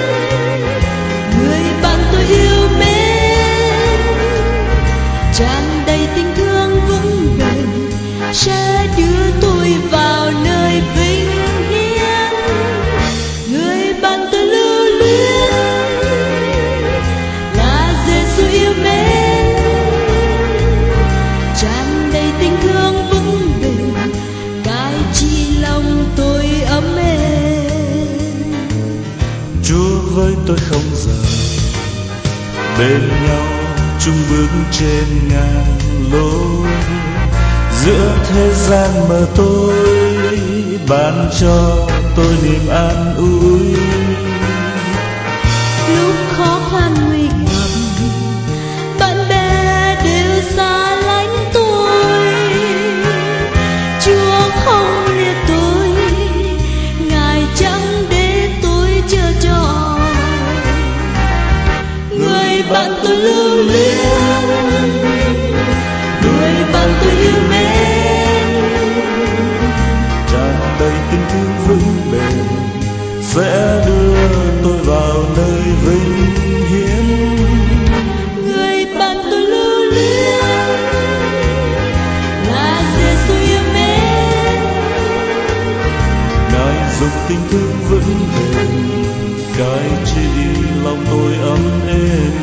người bạn tôi yêu mến, tràn đầy tình thương vững bền, sẽ đưa tôi vào nơi vinh hiển. Người bạn tôi lưu luyến là Giêsu yêu mến, tràn đầy tình thương vững bền, cai trị lòng tôi ấm êm. Chúa với tôi không rời, bên nhau chung bước trên ngang lối. Giữa thế gian mờ tối, ban cho tôi niềm an ủi. Lúc khó khăn nguy ngập, bạn bè đều xa lánh tôi. Chúa không lìa tôi, Ngài chẳng để tôi chờ trọi. Người bạn tôi lưu luyến, người bạn tôi yêu mến, tràn đầy tình thương vững bền, sẽ đưa tôi vào nơi vinh hiển. luyến, là Giêsu yêu mến. Ngài dùng tình thương vững bền cai trị lòng tôi ấm êm.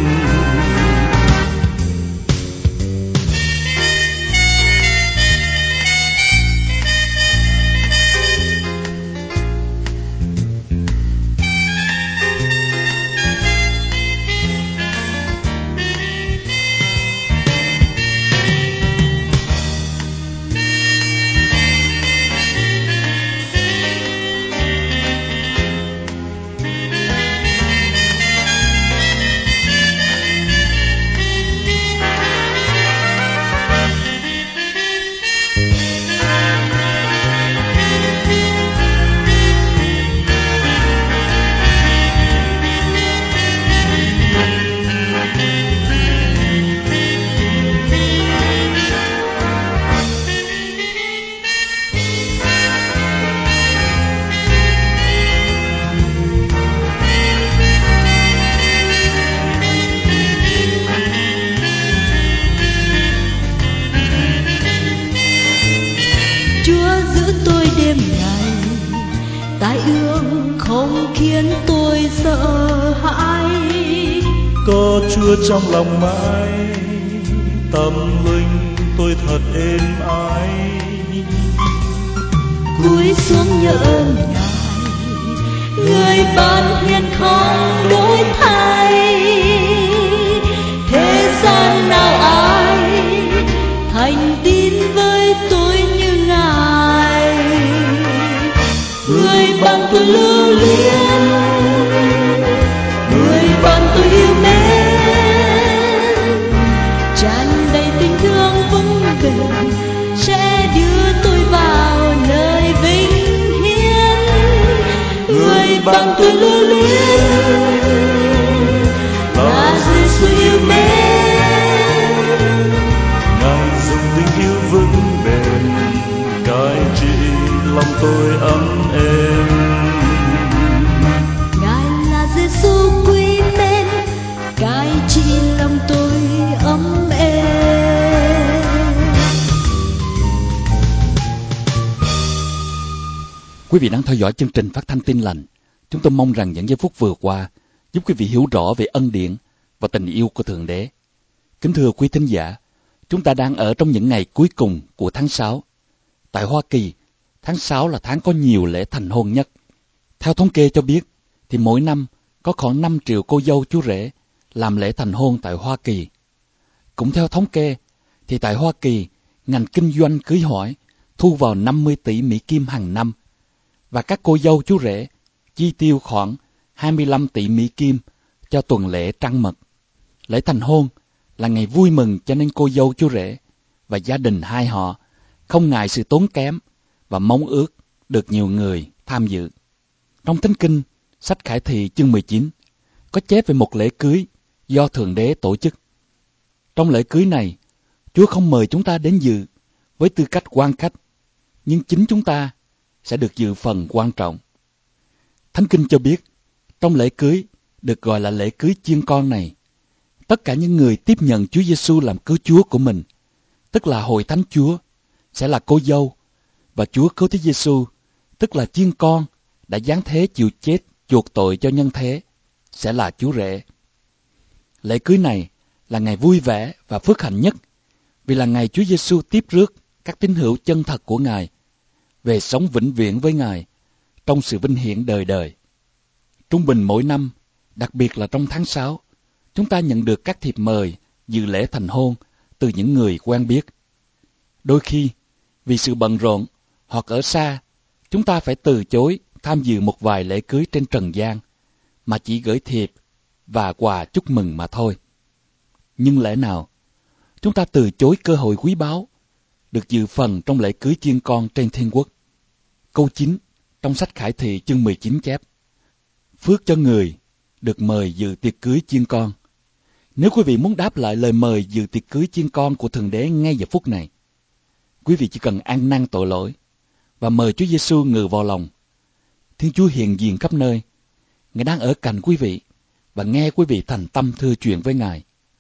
Tai ương không khiến tôi sợ hãi. Có Chúa trong lòng mãi, tâm linh tôi thật êm ái. Cúi xuống nhờ ơn Ngài, người ban hiền không đổi thay. Thế gian nào ai thành tín với tôi như Ngài, người ban tôi lưu luyến, người ban tôi yêu mến, tràn đầy tình thương vững bền sẽ đưa tôi vào nơi vinh hiển. Người ban tôi lưu luyến là Giêsu yêu mến. Ngài dùng tình yêu vững bền cai trị lòng tôi ấm êm. Ngài là Giêsu quý mến cai trị lòng tôi ấm êm. Quý vị đang theo dõi chương trình phát thanh Tin Lành. Chúng tôi mong rằng những giây phút vừa qua giúp quý vị hiểu rõ về ân điển và tình yêu của Thượng Đế. Kính thưa quý thính giả, chúng ta đang ở trong những ngày cuối cùng của tháng sáu. Tại Hoa Kỳ, tháng sáu là tháng có nhiều lễ thành hôn nhất. Theo thống kê cho biết, thì mỗi năm có khoảng năm triệu cô dâu chú rể làm lễ thành hôn tại Hoa Kỳ. Cũng theo thống kê, thì tại Hoa Kỳ, ngành kinh doanh cưới hỏi thu vào năm mươi tỷ Mỹ Kim hàng năm, và các cô dâu chú rể chi tiêu khoảng hai mươi lăm tỷ Mỹ Kim cho tuần lễ trăng mật. Lễ thành hôn là ngày vui mừng cho nên cô dâu chú rể và gia đình hai họ không ngại sự tốn kém và mong ước được nhiều người tham dự. Trong Thánh Kinh, sách Khải Thị chương mười chín, có chép về một lễ cưới do Thượng Đế tổ chức. Trong lễ cưới này, Chúa không mời chúng ta đến dự với tư cách quan khách, nhưng chính chúng ta sẽ được dự phần quan trọng. Thánh Kinh cho biết, trong lễ cưới được gọi là lễ cưới chiên con này, tất cả những người tiếp nhận Chúa Giêsu làm cứu Chúa của mình, tức là hội thánh Chúa, sẽ là cô dâu, và Chúa Cứu Thế Giêsu, tức là chiên con đã giáng thế chịu chết chuộc tội cho nhân thế, sẽ là chú rể. Lễ cưới này là ngày vui vẻ và phước hạnh nhất, vì là ngày Chúa Giêsu tiếp rước các tín hữu chân thật của Ngài về sống vĩnh viễn với Ngài trong sự vinh hiển đời đời. Trung bình mỗi năm, đặc biệt là trong tháng sáu, chúng ta nhận được các thiệp mời dự lễ thành hôn từ những người quen biết. Đôi khi, vì sự bận rộn hoặc ở xa, chúng ta phải từ chối tham dự một vài lễ cưới trên trần gian, mà chỉ gửi thiệp và quà chúc mừng mà thôi. Nhưng lẽ nào chúng ta từ chối cơ hội quý báu được dự phần trong lễ cưới chiên con trên thiên quốc? Câu chín trong sách Khải Thị chương mười chín chép: Phước cho người được mời dự tiệc cưới chiên con. Nếu quý vị muốn đáp lại lời mời dự tiệc cưới chiên con của Thượng Đế ngay giờ phút này, quý vị chỉ cần ăn năn tội lỗi và mời Chúa Giêsu ngự vào lòng. Thiên Chúa hiện diện khắp nơi, Ngài đang ở cạnh quý vị và nghe quý vị thành tâm thưa chuyện với Ngài.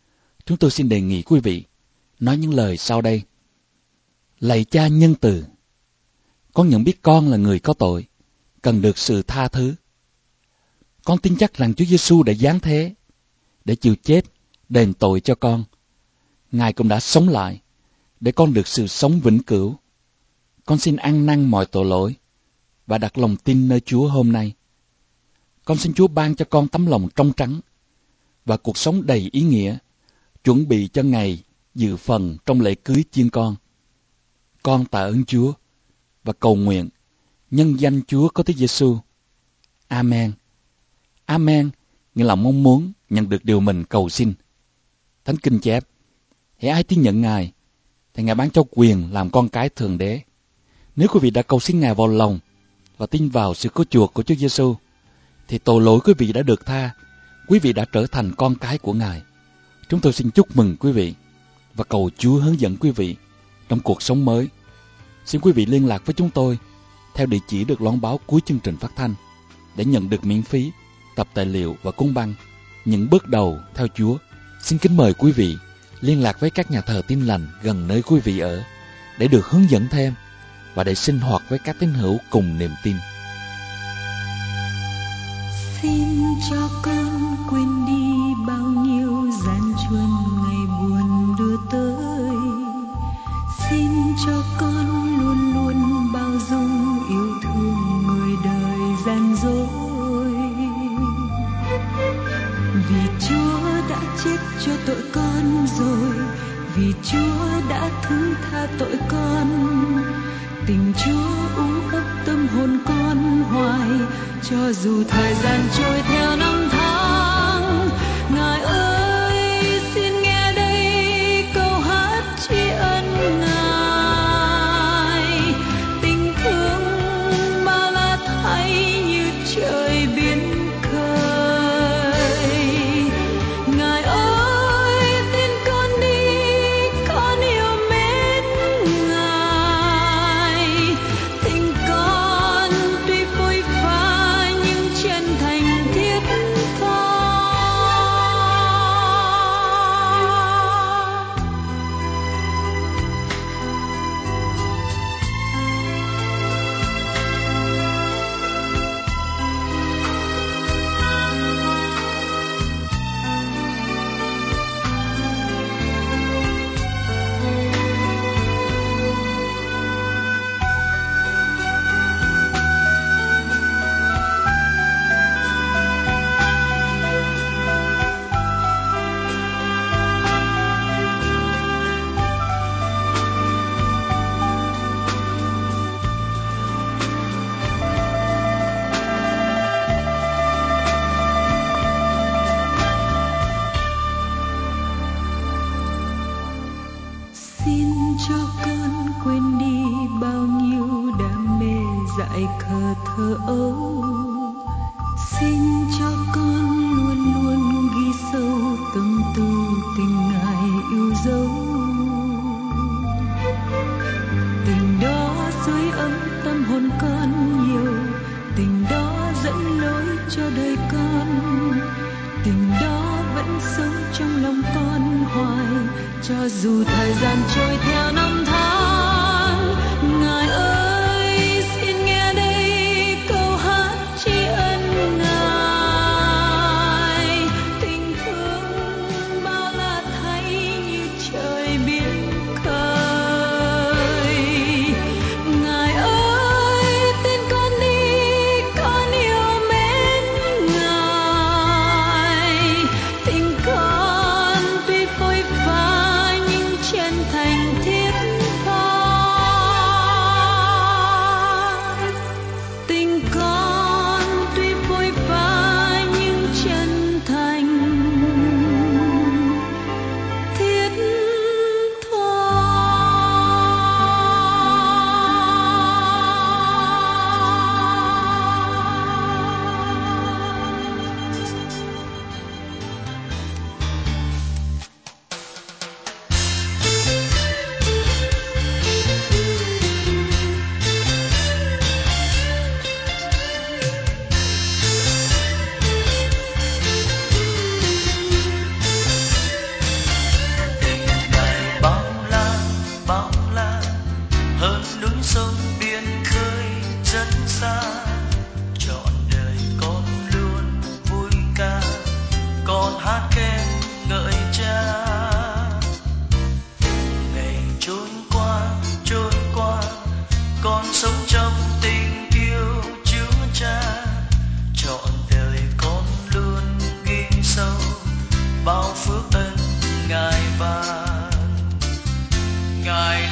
chúng tôi xin đề nghị quý vị nói những lời sau đây. Lạy Cha nhân từ, con nhận biết con là người có tội, cần được sự tha thứ. Con tin chắc rằng Chúa Giêsu đã giáng thế để chịu chết, đền tội cho con. Ngài cũng đã sống lại để con được sự sống vĩnh cửu. Con xin ăn năn mọi tội lỗi và đặt lòng tin nơi Chúa hôm nay. Con xin Chúa ban cho con tấm lòng trong trắng và cuộc sống đầy ý nghĩa, chuẩn bị cho ngày dự phần trong lễ cưới chiên con. Con tạ ơn Chúa và cầu nguyện nhân danh Chúa có Đức Giêsu. Amen. Amen nghĩa là mong muốn nhận được điều mình cầu xin. Thánh Kinh chép: hễ ai tin nhận Ngài thì Ngài ban cho quyền làm con cái Thượng Đế. Nếu quý vị đã cầu xin Ngài vào lòng và tin vào sự cứu chuộc của Chúa Giêsu, thì tội lỗi quý vị đã được tha. Quý vị đã trở thành con cái của Ngài. Chúng tôi xin chúc mừng quý vị và cầu Chúa hướng dẫn quý vị trong cuộc sống mới. Xin quý vị liên lạc với chúng tôi theo địa chỉ được loan báo cuối chương trình phát thanh để nhận được miễn phí tập tài liệu và cuốn băng Những bước đầu theo Chúa. Xin kính mời quý vị liên lạc với các nhà thờ Tin Lành gần nơi quý vị ở để được hướng dẫn thêm và để sinh hoạt với các tín hữu cùng niềm tin. Xin cho con quên đi bao nhiêu gian truân ngày buồn đưa tới. Xin cho con luôn luôn bao dung yêu thương người đời gian dối. Vì Chúa đã chết cho tội con rồi, vì Chúa đã thứ tha tội con. Tình Chúa ú ấp tâm hồn con hoài, cho dù thời gian trôi theo năm tháng. Ngài ơi, xin nghe đây câu hát tri ân Ngài. Tình thương bao la thay như trời biển khơi. Ngài ơi, tin con đi, con yêu mến Ngài. Tình con tuy phôi pha nhưng chân thành thiết tha. Xin cho con quên đi bao nhiêu đam mê dại khờ thơ ấu. Xin cho con luôn luôn ghi sâu tâm tư tình Ngài yêu dấu. Tình đó sưởi ấm tâm hồn con nhiều, tình đó dẫn lối cho đời con. Tình đó vẫn sống trong lòng con hoài, cho dù thời gian trôi theo năm tháng. Ngài ơi, xin nghe đây câu hát tri ân Ngài. Tình thương bao la thay như trời biển khơi. Ngài ơi, tin con đi, con yêu mến Ngài. Tình con tuy phôi pha nhưng chân thành thiết tha. Tình con tuy phôi pha nhưng chân thành thiết tha.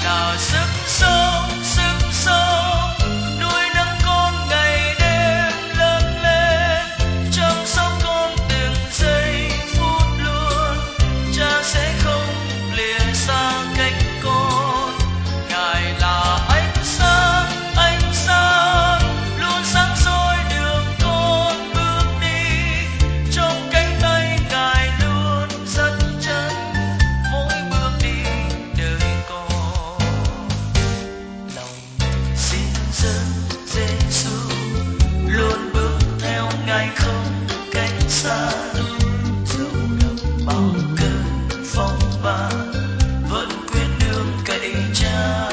là sức sống, sức sống nuôi nấng con ngày đêm lớn lên, chăm sóc con từng giây phút luôn. Cha sẽ không lìa xa cách con. Ngài là ánh sáng, ánh sáng luôn sáng soi đường con bước đi. Trong cánh tay Ngài luôn dắt chân mỗi bước đi đời con. Lòng xin dẫn Giêsu luôn bước theo Ngài không cách xa. Dẫu gặp bao cơn phong ba vẫn quyết nương cậy Cha.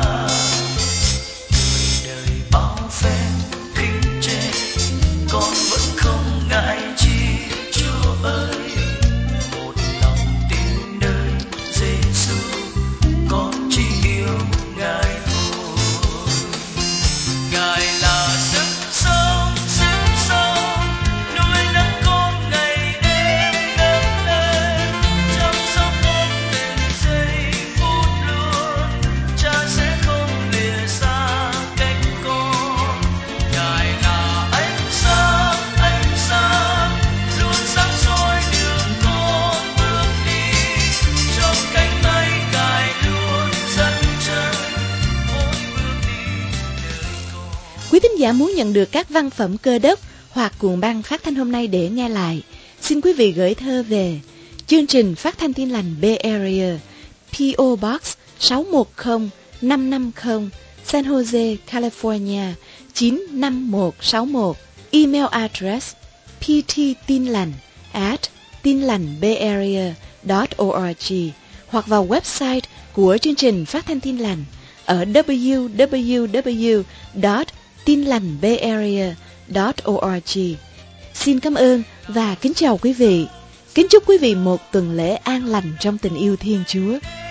Đời bao phen khinh chê con vẫn không ngại chi. Chúa ơi, một lòng tin nơi Giêsu, con chỉ yêu Ngài thôi. Ngài là sức sống, sức sống nuôi nấng con ngày đêm lớn lên, chăm sóc con từng giây phút luôn. Cha sẽ không lìa xa cách con. Ngài là ánh sáng, ánh sáng luôn sáng soi đường con bước đi. Trong cánh tay Ngài luôn dẫn chân mỗi bước đi đời con. Quý thính giả muốn nhận được các văn phẩm Cơ Đốc hoặc cuộn băng phát thanh hôm nay để nghe lại, xin quý vị gửi thơ về chương trình Phát thanh Tin lành Bay Area, pê ô Box sáu một không năm năm không, San Jose, California chín năm một sáu một. Email address pttinlành at tinlành.bayarea chấm org hoặc vào website của chương trình Phát thanh Tin lành ở w w w chấm tinlành.bayarea chấm org. Xin cảm ơn và kính chào quý vị. Kính chúc quý vị một tuần lễ an lành trong tình yêu Thiên Chúa.